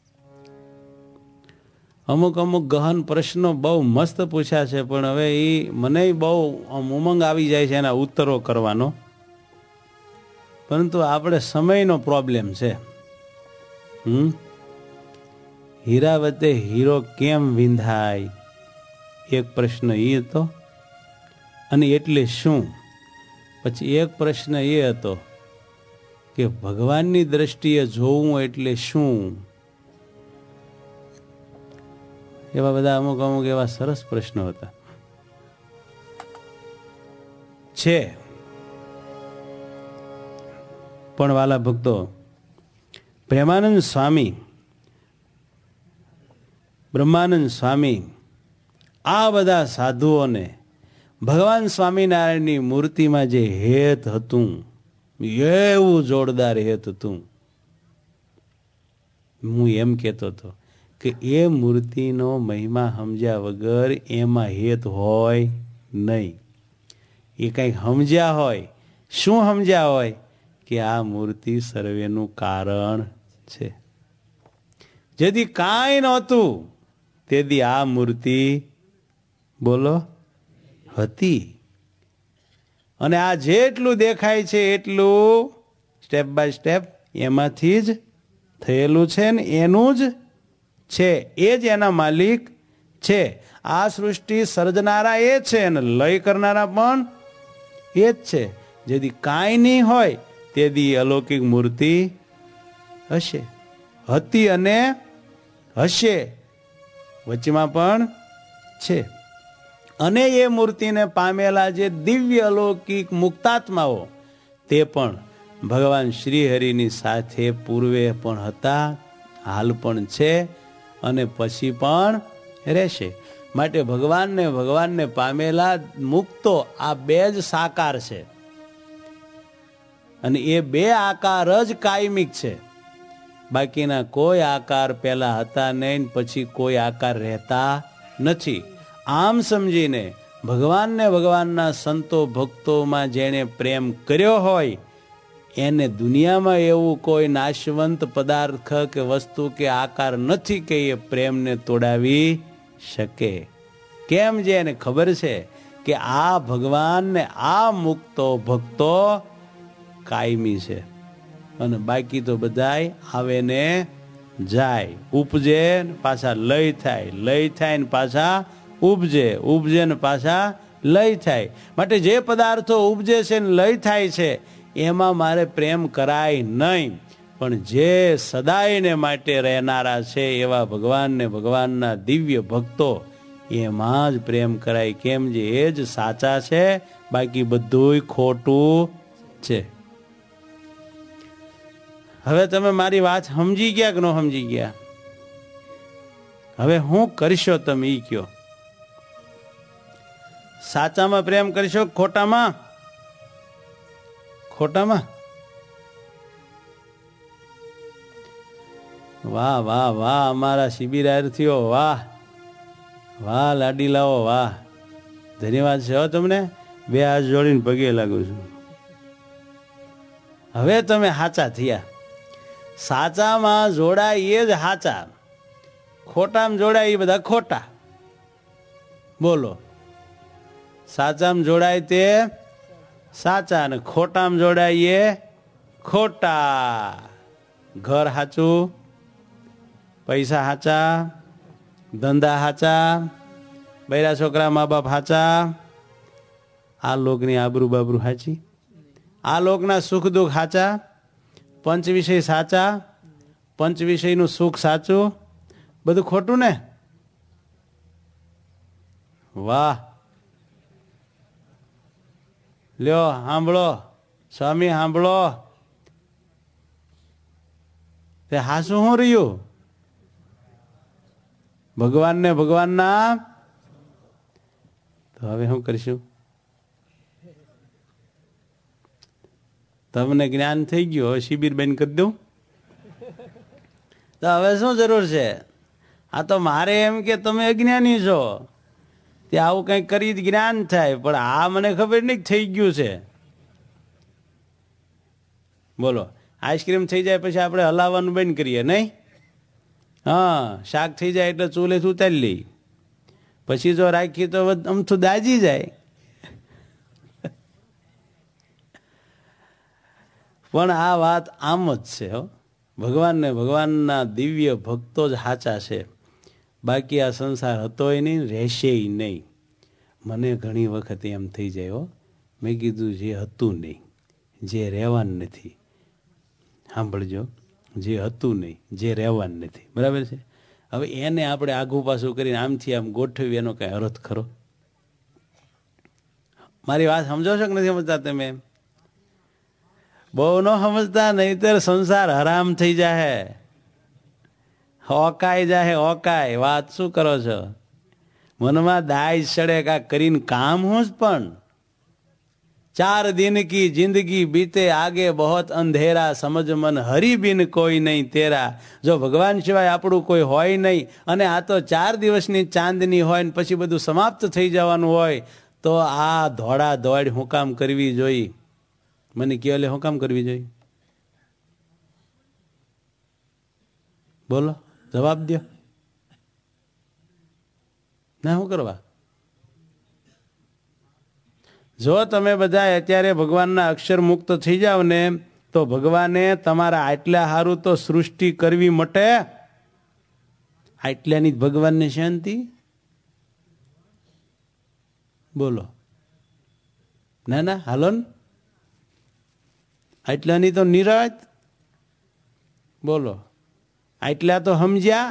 અમુક અમુક ગહન પ્રશ્નો બહુ મસ્ત પૂછ્યા છે, પણ હવે એ મને બહુ ઉમંગ આવી જાય છે એના ઉત્તરો કરવાનો, પરંતુ આપણે સમયનો પ્રોબ્લેમ છે. હમ હીરાવતે હીરો કેમ વિંધાય, એક પ્રશ્ન એ હતો. અને એટલે શું? પછી એક પ્રશ્ન એ હતો કે ભગવાનની દ્રષ્ટિએ જોવું એટલે શું? એવા બધા અમુક અમુક એવા સરસ પ્રશ્નો હતા. છે પણ વાલા ભક્તો, પ્રેમાનંદ સ્વામી, બ્રહ્માનંદ સ્વામી આ બધા સાધુઓને ભગવાન સ્વામિનારાયણની મૂર્તિમાં જે હેત હતું, એવું જોરદાર હેત હતું. હું એમ કહેતો હતો કે એ મૂર્તિનો મહિમા સમજ્યા વગર એમાં હેત હોય નહીં. એ કંઈક સમજ્યા હોય. શું સમજ્યા હોય? કે આ મૂર્તિ સર્વેનું કારણ છે. જેથી કાંઈ નહોતું તેથી આ મૂર્તિ બોલો હતી. અને આ જેટલું દેખાય છે એટલું સ્ટેપ બાય સ્ટેપ એમાંથી જ થયેલું છે ને એનું જ છે. એ જ એના માલિક છે. આ સૃષ્ટિ સર્જનારા એ છે અને લય કરનારા પણ એ જ છે. જેથી કાંઈ નહીં હોય તેથી અલૌકિક મૂર્તિ હશે, હતી અને હશે, વચમાં પણ છે. અને એ મૂર્તિને પામેલા જે દિવ્ય અલૌકિક મુક્તાત્માઓ તે પણ ભગવાન શ્રી હરિની સાથે પૂર્વે પણ હતા, હાલ પણ છે અને પછી પણ રહેશે. માટે ભગવાનને ભગવાનને પામેલા મુક્તો આ બે જ સાકાર છે. અને એ બે આકાર જ કાયમિક છે. બાકીના કોઈ આકાર પહેલા હતા નહીં, પછી કોઈ આકાર રહેતા નથી. આમ સમજીને ભગવાનને ભગવાનના સંતો ભક્તોમાં જેણે પ્રેમ કર્યો હોય એને દુનિયામાં એવું કોઈ નાશવંત પદાર્થ કે વસ્તુ કે આકાર નથી કે એ પ્રેમને તોડાવી શકે. કેમ? જે એને ખબર છે કે આ ભગવાનને આ મુક્તો ભક્તો કાયમી છે અને બાકી તો બધાય આવે ને જાય, ઉપજે પાછા લય થાય, લય થાય ને પાછા ઉપજે, ઉપજે ને પાછા લય થાય. માટે જે પદાર્થો ઉપજે છે ને લય થાય છે એમાં મારે પ્રેમ કરાય નહીં, પણ જે સદાયને માટે રહેનારા છે એવા ભગવાનને ભગવાનના દિવ્ય ભક્તો એમાં જ પ્રેમ કરાય. કેમ? જે એ જ સાચા છે, બાકી બધુંય ખોટું છે. હવે તમે મારી વાત સમજી ગયા કે ન સમજી ગયા? હવે હું કરશો તમે ઈ કયો? સાચામાં પ્રેમ કરશો ખોટામાં? ખોટામાં. વાહ વાહ વાહ અમારા શિબિરાર્થીઓ, વાહ વાહ લાડીલાઓ, વાહ, ધન્યવાદ છે હો તમને. બે હાથ જોડીને પગે લાગુ છું. હવે તમે સાચા થયા. સાચામાં જોડાય એ જ સાચા, ખોટામાં જોડાય એ બધા ખોટા. બોલો, સાચામાં જોડાય તે સાચા અને ખોટામાં જોડાય એ ખોટા. ઘર સાચું, પૈસા સાચા, ધંધા સાચા, બૈરા છોકરા મા બાપ સાચા, આ લોકની આબરૂ બાબરૂ સાચી, આ લોકના સુખ દુઃખ સાચા, પંચ વિષય સાચા, પંચ વિષયનું સુખ સાચું, બધું ખોટું ને? વાહ, લ્યો સાંભળો સ્વામી, સાંભળો. તે હાસું શું રહ્યું? ભગવાનને ભગવાનના. તો હવે શું કરીશું? તમને જ્ઞાન થઈ ગયું, હવે શિબિર બંધ કરી દઉં તો હવે શું જરૂર છે? આ તો મારે એમ કે તમે અજ્ઞાની છો તે આવું કંઈક કરી જ્ઞાન થાય, પણ આ મને ખબર નહીં થઈ ગયું છે. બોલો, આઈસ્ક્રીમ થઈ જાય પછી આપણે હલાવવાનું બંધ કરીએ નહીં? હા, શાક થઈ જાય એટલે ચૂલેથી ઉતારી લઈએ. પછી જો રાખીએ તો અમથું દાજી જાય. પણ આ વાત આમ જ છે હો. ભગવાનને ભગવાનના દિવ્ય ભક્તો જ સાચા છે. બાકી આ સંસાર હતોય નહીં, રહેશેય નહીં. મને ઘણી વખત એમ થઈ જાય હો, મેં કીધું જે હતું નહીં, જે રહેવાનું નથી. સાંભળજો, જે હતું નહીં, જે રહેવાનું નથી, બરાબર છે? હવે એને આપણે આઘું પાછું કરીને આમથી આમ ગોઠવી, એનો કઈ અર્થ ખરો? મારી વાત સમજો છો કે નથી સમજતા તમે? બહુ ન સમજતા, નહીતર સંસાર હરામ થઈ જાય, ઓકાઈ જાય, ઓકાય. વાત શું કરો છો? મનમાં દાય સડે કા કરીને કામ હું જ પણ. ચાર દિન કી જિંદગી બીતે આગે બહોત અંધેરા, સમજ મન હરી બિન કોઈ નહીં તેરા. જો ભગવાન સિવાય આપણું કોઈ હોય નહીં, અને આ તો ચાર દિવસની ચાંદની હોય ને પછી બધું સમાપ્ત થઈ જવાનું હોય, તો આ ધોળા દોડ હું કામ કરવી જોઈએ? મને કહો લે, હું કામ કરવી જોઈએ? બોલો, જવાબ દો. ના, શું કરવા? જો તમે બધા અત્યારે ભગવાનના અક્ષર મુક્ત થઈ જાવ ને, તો ભગવાને તમારા આટલા હારું તો સૃષ્ટિ કરવી મટે. આટલાની જ ભગવાનને શાંતિ. બોલો, ના ના હાલો ને, આટલાની તો નિરાત. બોલો, આટલા તો સમજ્યા.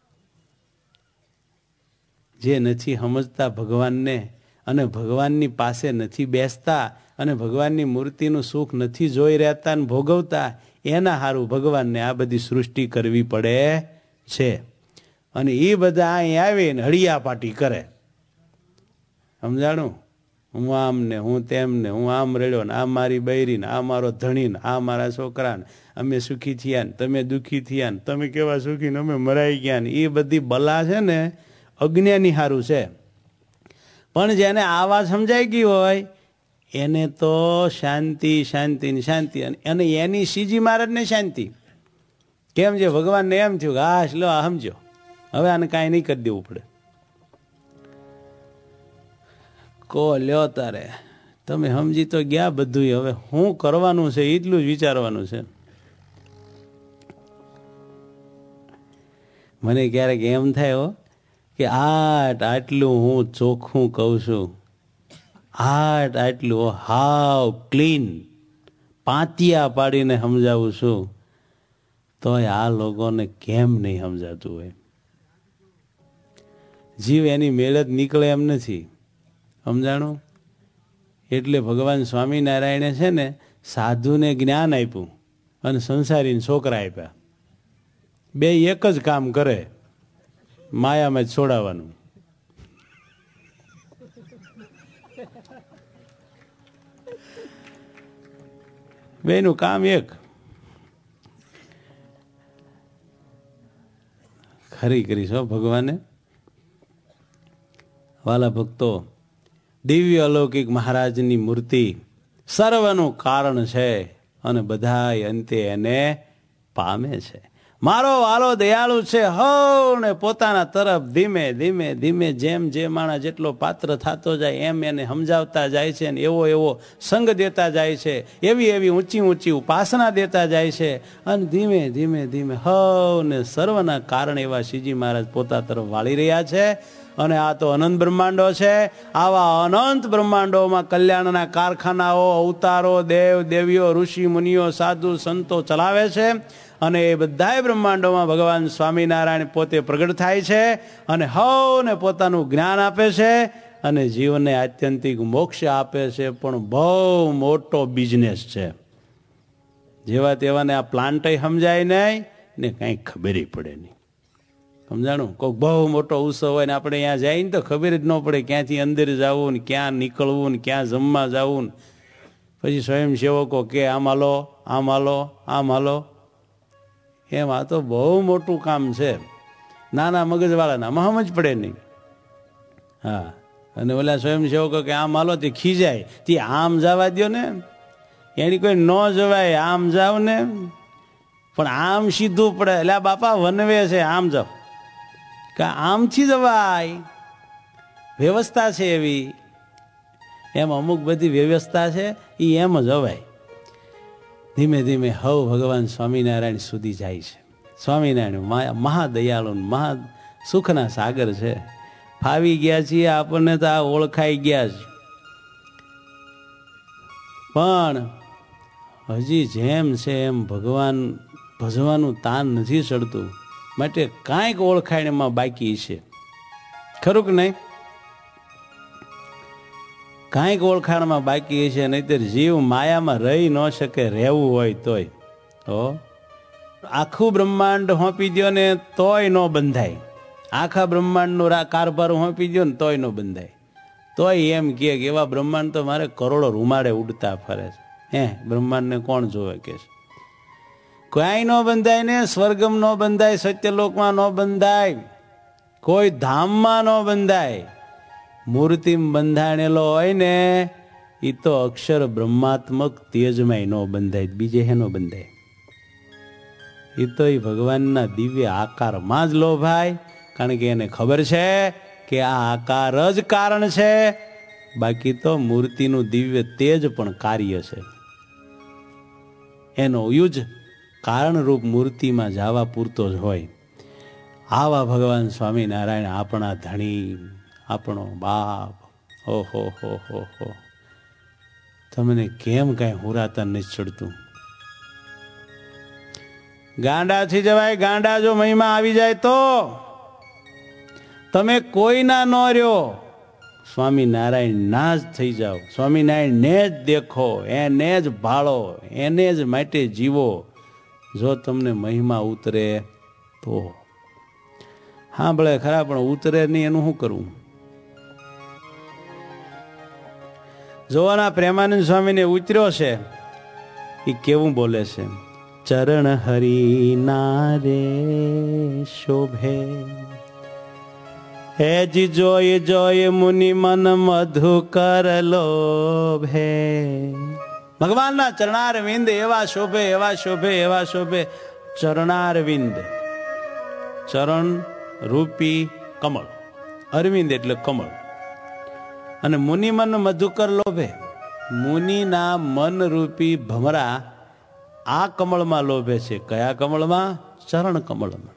જે નથી સમજતા ભગવાનને, અને ભગવાનની પાસે નથી બેસતા, અને ભગવાનની મૂર્તિનું સુખ નથી જોઈ રહેતા ને ભોગવતા, એના હારું ભગવાનને આ બધી સૃષ્ટિ કરવી પડે છે. અને એ બધા અહીં આવીને હળિયા પાટી કરે. સમજાણું? હું આમ ને હું તેમ ને હું આમ રેડ્યો ને આ મારી બૈરી ને આ મારો ધણી ને આ મારા છોકરા ને, અમે સુખી થયા ને તમે દુઃખી થયા ને, તમે કેવા સુખી ને અમે મરાઈ ગયા ને, એ બધી બલા છે ને અજ્ઞાની હારું છે. પણ જેને આ વાત સમજાઈ ગઈ હોય એને તો શાંતિ શાંતિ ને શાંતિ. અને એની શ્રીજી મહારાજને શાંતિ. કેમ છે? ભગવાનને એમ થયું કે હાશ લો આ સમજો, હવે આને કાંઈ નહીં કરી દેવું પડે. કો લ્યો તારે, તમે સમજી તો ગયા બધું, હવે શું કરવાનું છે એટલું જ વિચારવાનું છે. મને ક્યારેક એમ થાય હો કે આટ આટલું હું ચોખ્ખું કહું છું, આટ આટલું હાવ ક્લીન પાંતિયા પાડીને સમજાવું છું, તોય આ લોકોને કેમ નહીં સમજાતું હોય? જીવ એની મેળત નીકળે એમ નથી. સમજાણું? એટલે ભગવાન સ્વામિનારાયણે છે ને સાધુને જ્ઞાન આપ્યું અને સંસારીને છોકરા આપ્યા. બે એક જ કામ કરે, માયામાં જ છોડાવવાનું. બેનું કામ એક. ખરી કરીશ હો ભગવાને. વાલા ભક્તો, દિવ્ય અલૌકિક મહારાજની મૂર્તિ સર્વનું કારણ છે અને બધાય અંતે એને પામે છે. મારો વાલો દયાળુ છે હો ને પોતાના તરફ ધીમે ધીમે ધીમે જેમ જે માણસ જેટલો પાત્ર થતો જાય એમ એને સમજાવતા જાય છે, અને એવો એવો સંગ દેતા જાય છે, એવી એવી ઊંચી ઊંચી ઉપાસના દેતા જાય છે, અને ધીમે ધીમે ધીમે હો ને સર્વના કારણ એવા શ્રીજી મહારાજ પોતા તરફ વાળી રહ્યા છે. અને આ તો અનંત બ્રહ્માંડો છે. આવા અનંત બ્રહ્માંડોમાં કલ્યાણના કારખાનાઓ, અવતારો, દેવ દેવીઓ, ઋષિ મુનિઓ, સાધુ સંતો ચલાવે છે. અને એ બધા બ્રહ્માંડોમાં ભગવાન સ્વામિનારાયણ પોતે પ્રગટ થાય છે અને હવને પોતાનું જ્ઞાન આપે છે અને જીવનને આત્યંતિક મોક્ષ આપે છે. પણ બહુ મોટો બિઝનેસ છે. જેવા તેવાને આ પ્લાન્ટ સમજાય નહીં ને કંઈ ખબર પડે નહીં. સમજાણું? કોઈક બહુ મોટો ઉત્સવ હોય ને આપણે અહીંયા જાય ને તો ખબર જ ન પડે ક્યાંથી અંદર જવું ને ક્યાં નીકળવું ને ક્યાં જમવા જવું ને. પછી સ્વયંસેવકો કે આમ હાલો આમ હાલો આમ હાલો. એમ આ તો બહુ મોટું કામ છે. નાના મગજવાળાને આમાં સમજ પડે નહીં. હા, અને ઓલા સ્વયંસેવકો કે આમ હાલો તે ખીજાય, તે આમ જવા દો ને, એની કોઈ ન જવાય, આમ જાવ ને. પણ આમ સીધું પડે એટલે આ બાપા વનવે છે, આમ જાવ કે આમથી જવાય, વ્યવસ્થા છે એવી. એમ અમુક બધી વ્યવસ્થા છે એ એમ જ અવાય. ધીમે ધીમે હવ ભગવાન સ્વામિનારાયણ સુધી જાય છે. સ્વામિનારાયણ મહાદયાળુ મહા સુખના સાગર છે. ફાવી ગયા છીએ આપણને તો આ ઓળખાઈ ગયા છે, પણ હજી જેમ છે એમ ભગવાન ભજવાનું તાન નથી ચડતું, માટે કાંઈક ઓળખાણમાં બાકી છે. ખરું કે નહીં? કાંઈક ઓળખાણમાં બાકી છે, નહીતર જીવ માયામાં રહી ન શકે. રહેવું હોય તોય તો આખું બ્રહ્માંડ હોંપી દો ને તોય ન બંધાય. આખા બ્રહ્માંડનો કારભાર હોંપી દો ને તોય ન બંધાય. તોય એમ કે એવા બ્રહ્માંડ તો મારે કરોડો રૂમાડે ઉડતા ફરે છે. હે બ્રહ્માંડને કોણ જોવે કે છે? ક્યાંય ન બંધાય ને. સ્વર્ગમ ન બંધાય, સત્યલોકમાં ન બંધાય, કોઈ ધામમાં ન બંધાય. મૂર્તિમાં બંધાણેલો હોય ને એ તો અક્ષર બ્રહ્માત્મક તેજમાં ન બંધાય, બીજે હે ન બંધાય. એ તો એ ભગવાનના દિવ્ય આકારમાં જ લોભાય, કારણ કે એને ખબર છે કે આ આકાર જ કારણ છે, બાકી તો મૂર્તિનું દિવ્ય તેજ પણ કાર્ય છે. એનો યુજ કારણરૂપ મૂર્તિમાં જવા પૂરતો જ હોય. આવા ભગવાન સ્વામિનારાયણ આપણા ધણી, આપણો બાપ. ઓહો હો હો હો, તમને કેમ કાંઈ હુરાતા નથી ચડતું? ગાંડાથી જવાય. ગાંડા જો મહિમા આવી જાય તો તમે કોઈના ન રહ્યો, સ્વામિનારાયણ ના જ થઈ જાઓ. સ્વામિનારાયણ ને જ દેખો, એને જ ભાળો, એને જ માટે જીવો. જો તમને મહિમા ઉતરે તો. હા ભલે ખરા, પણ ઉતરે નહીં એનું શું કરવું? જોવાના પ્રેમાનંદ સ્વામીને ઉતર્યો છે, એ કેવું બોલે છે? ચરણ હરિના રે શોભે, હેજી જોઈ જોઈ મુનિ મન મધુકર લોભે. ભગવાનના ચરણારવિંદ એવા શોભે, એવા શોભે, એવા શોભે. ચરણારવિંદ, ચરણ રૂપી કમળ, અરવિંદ એટલે કમળ. અને મુનિ મન મધુકર લોભે, મુનિના મન રૂપી ભમરા આ કમળમાં લોભે છે. કયા કમળમાં? ચરણ કમળમાં,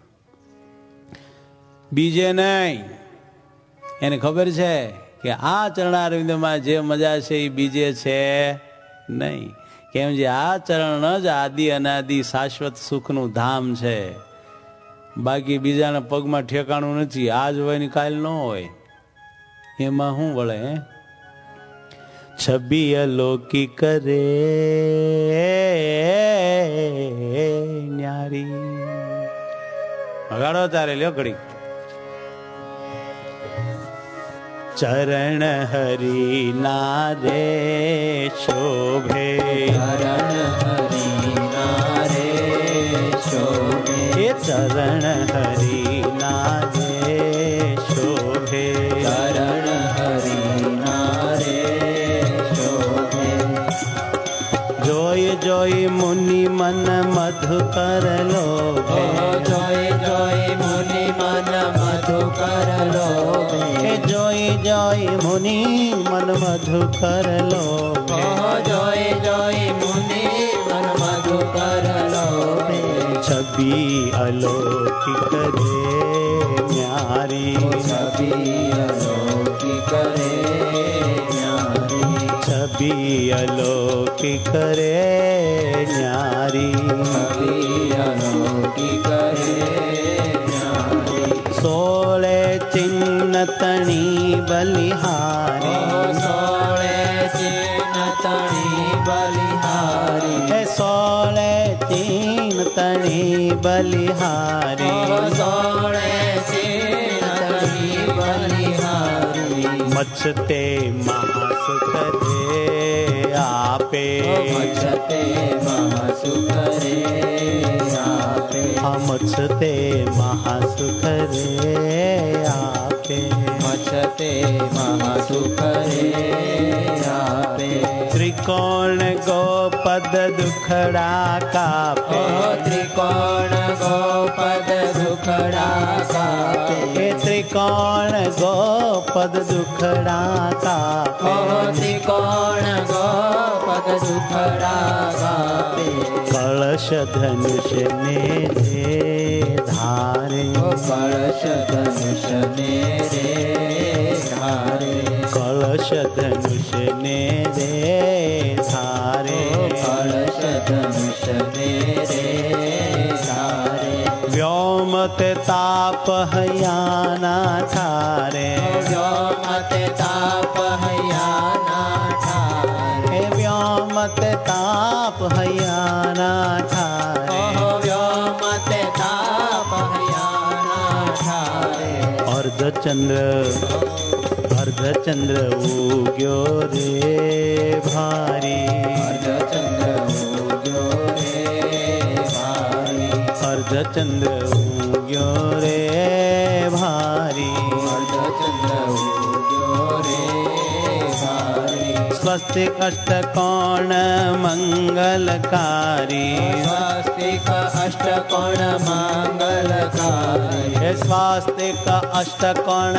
બીજે નહીં. એને ખબર છે કે આ ચરણારવિંદમાં જે મજા છે એ બીજે છે નહીં. કેમ જે આ ચરણ જ આદિ અનાદિ શાશ્વત સુખનું ધામ છે, બાકી બીજાના પગમાં ઠેકાણું નથી. આજ હોય ને કાલ ન હોય, એમાં શું વળે? છબી અલોકી કરે ન્યારી. વગાડો તારે, લ્યો ઘડી. ચરણ હરિના રે શોભે, ચરણ હરિના રે શોભે, એ ચરણ હરિના રે શોભે, ચરણ હરિના રે શોભે. જોઈ જોઈ મુનિ મન મધુકર લોભે, જોઈ જોઈ મુનિ મન મધુકર લોભે, જોઈ જોઈ મુનિ મન મધુકર લોભે, જોઈ જોઈ મુનિ મન મધુકર લોભે. છબી અલૌકિક કરે ન્યારી, છબી અલૌકિક કરે ન્યારી, છબી અલૌકિક કરે ન્યારી, છબી અલૌકિક કરે ન્યારી. સોળે ચિન્ન તણી બલિહારી, સોળે ચિન્ન તણી બલિહારી, હે સોળે ચિન્ન તણી બલિહારી, સોળે ચિન્ન તણી બલિહારી. મચ્છતે મહાસુખ દે આપે, મચ્છતે મહાસુખ રે આપે, મચ્છતે મહાસુખ રે આપે, મચ્છતે મહાસુખ રે આપે. ત્રિકોણ ગો ગોપદ દુખડા કાપે, ત્રિકોણ ગોપદ દુખડા કાપે, એ ત્રિકોણ ગોપદ દુખડા કાપે, ત્રિકોણ ગોપદ દુખડા કાપે, કળશ ધનુષ ને રે ધારે, કળશ ધનુષ ને રે ધારે, કળશ ધનુષ ને રે ધારે, કળશ ધનુષ ને રે ધારે, વ્યોમ તે તાપ હૈયાના ઠારે, વ્યોમ તે તાપ હૈયાના ઠારે, હે વ્યોમ તે તાપ હૈયાના ઠારે, વ્યોમ તે તાપ હૈયાના ઠારે, અર્ધચંદ્ર અર્ધચંદ્ર ઉગ્યો રે ભારી, અર્ધચંદ્ર ઉગ્યો રે ભારી, અર્ધચંદ્ર ઉગ્યો રે ભારી, અર્ધચંદ્ર ઉગ્યો રે ભારી, સ્વસ્તિક અષ્ટકોણ મંગલકારી, સ્વાસ્તિક અષ્ટકોણ મંગલકારી, હે સ્વાસ્તિક અષ્ટકોણ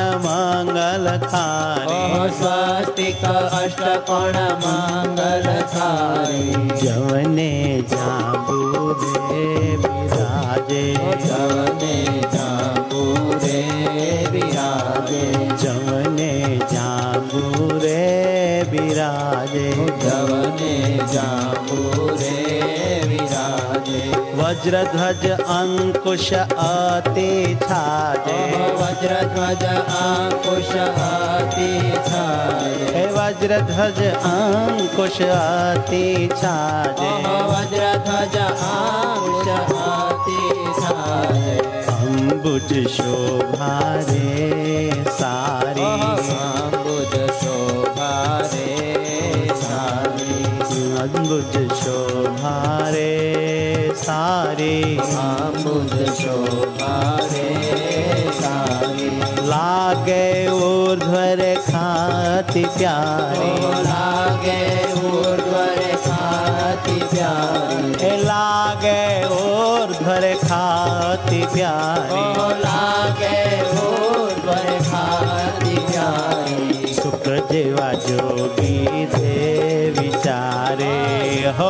મંગલકારી, સ્વાસ્તિક અષ્ટકોણ મંગલકારી, જવને જાંબુ રે બિરાજે, જવને જાંબુ રે બિરાજે, જવને જાંબુ રે બિરાજે, જવને જાંબુ રે બિરાજે, વજ્રધ્વજ અંકુશ અતિ છાજે, વજ્રધ્વજ અંકુશ અતિ છાજે, હે વજ્રધ્વજ અંકુશ અતિ છાજે, વજ્રધ્વજ અંકુશ અતિ છાજે, અંબુજ શોભા રે સારી, અંબુજ શોભા રે સારી, અંબુજ શોભા રે સારી, અંબુજ શોભા રે સારી, લાગે ઉર્ધ્વ રેખાતિ પ્યારી, લાગે ઉર્ધ્વ રેખાતિ પ્યારી, હે લાગે ઉર્ધ્વ રેખાતિ પ્યારી, લાગે ઉર્ધ્વ રેખાતિ પ્યારી, શુક્ર જેવા જોગી દે વિચારે હો,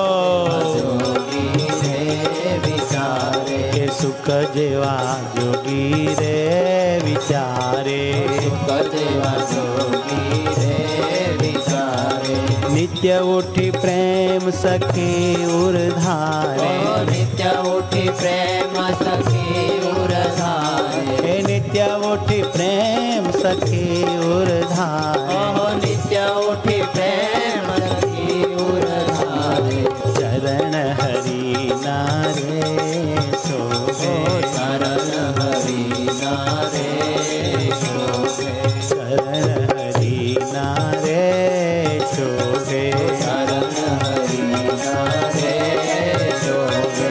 જોગી રે વિચારે, કે સુખ જેવા જોગી રે વિચારે, કદેવા જોગી રે વિચારે, નિત્ય ઉઠી પ્રેમ સખી ઉરધારે, નિત્ય ઉઠી પ્રેમ સખી ઉરધારે, હે નિત્ય ઉઠી પ્રેમ સખી ઉરધારે, નિત્ય ઉઠી પ્રેમ સખી ઉરધારે, ચરણ હરી નારે શોભે, શરણ હરી નારે શોભે, ચરણ હરી નારે શોભે, શરણ હરી નારે શોભે,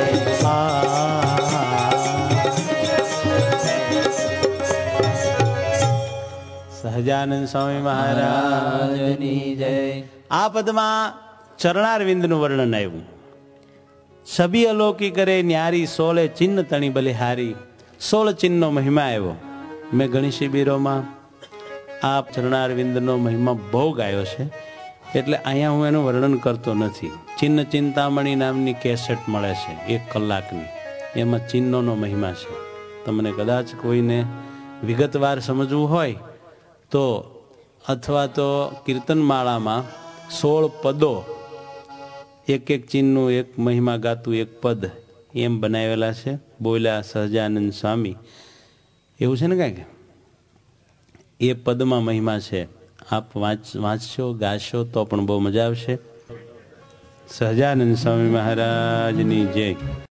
સહજાનંદ સ્વામી મહારાજ રાજની જય. આ પદમાં ચરણારવિંદનું વર્ણન આવ્યું. છબી અલોકી કરે ન્યારી સોળે ચિહ્ન તણી બલિહારી. સોળ ચિહ્નનો મહિમા આવ્યો. મેં ઘણી શિબિરોમાં આ ચરણારવિંદનો મહિમા બહુ ગાયો છે, એટલે અહીંયા હું એનું વર્ણન કરતો નથી. ચિહ્ન ચિંતામણી નામની કેસેટ મળે છે એક કલાકની, એમાં ચિહ્નોનો મહિમા છે. તમને કદાચ કોઈને વિગતવાર સમજવું હોય તો અથવા તો કીર્તનમાળામાં સોળ પદો, એક એક ચિહ્નનું એક મહિમા ગાતું એક પદ એમ બનાવેલા છે. બોલ્યા સહજાનંદ સ્વામી, એવું છે ને કાંઈક એ પદમાં મહિમા છે. આપ વાંચ વાંચશો ગાશો તો પણ બહુ મજા આવશે. સહજાનંદ સ્વામી મહારાજની જય.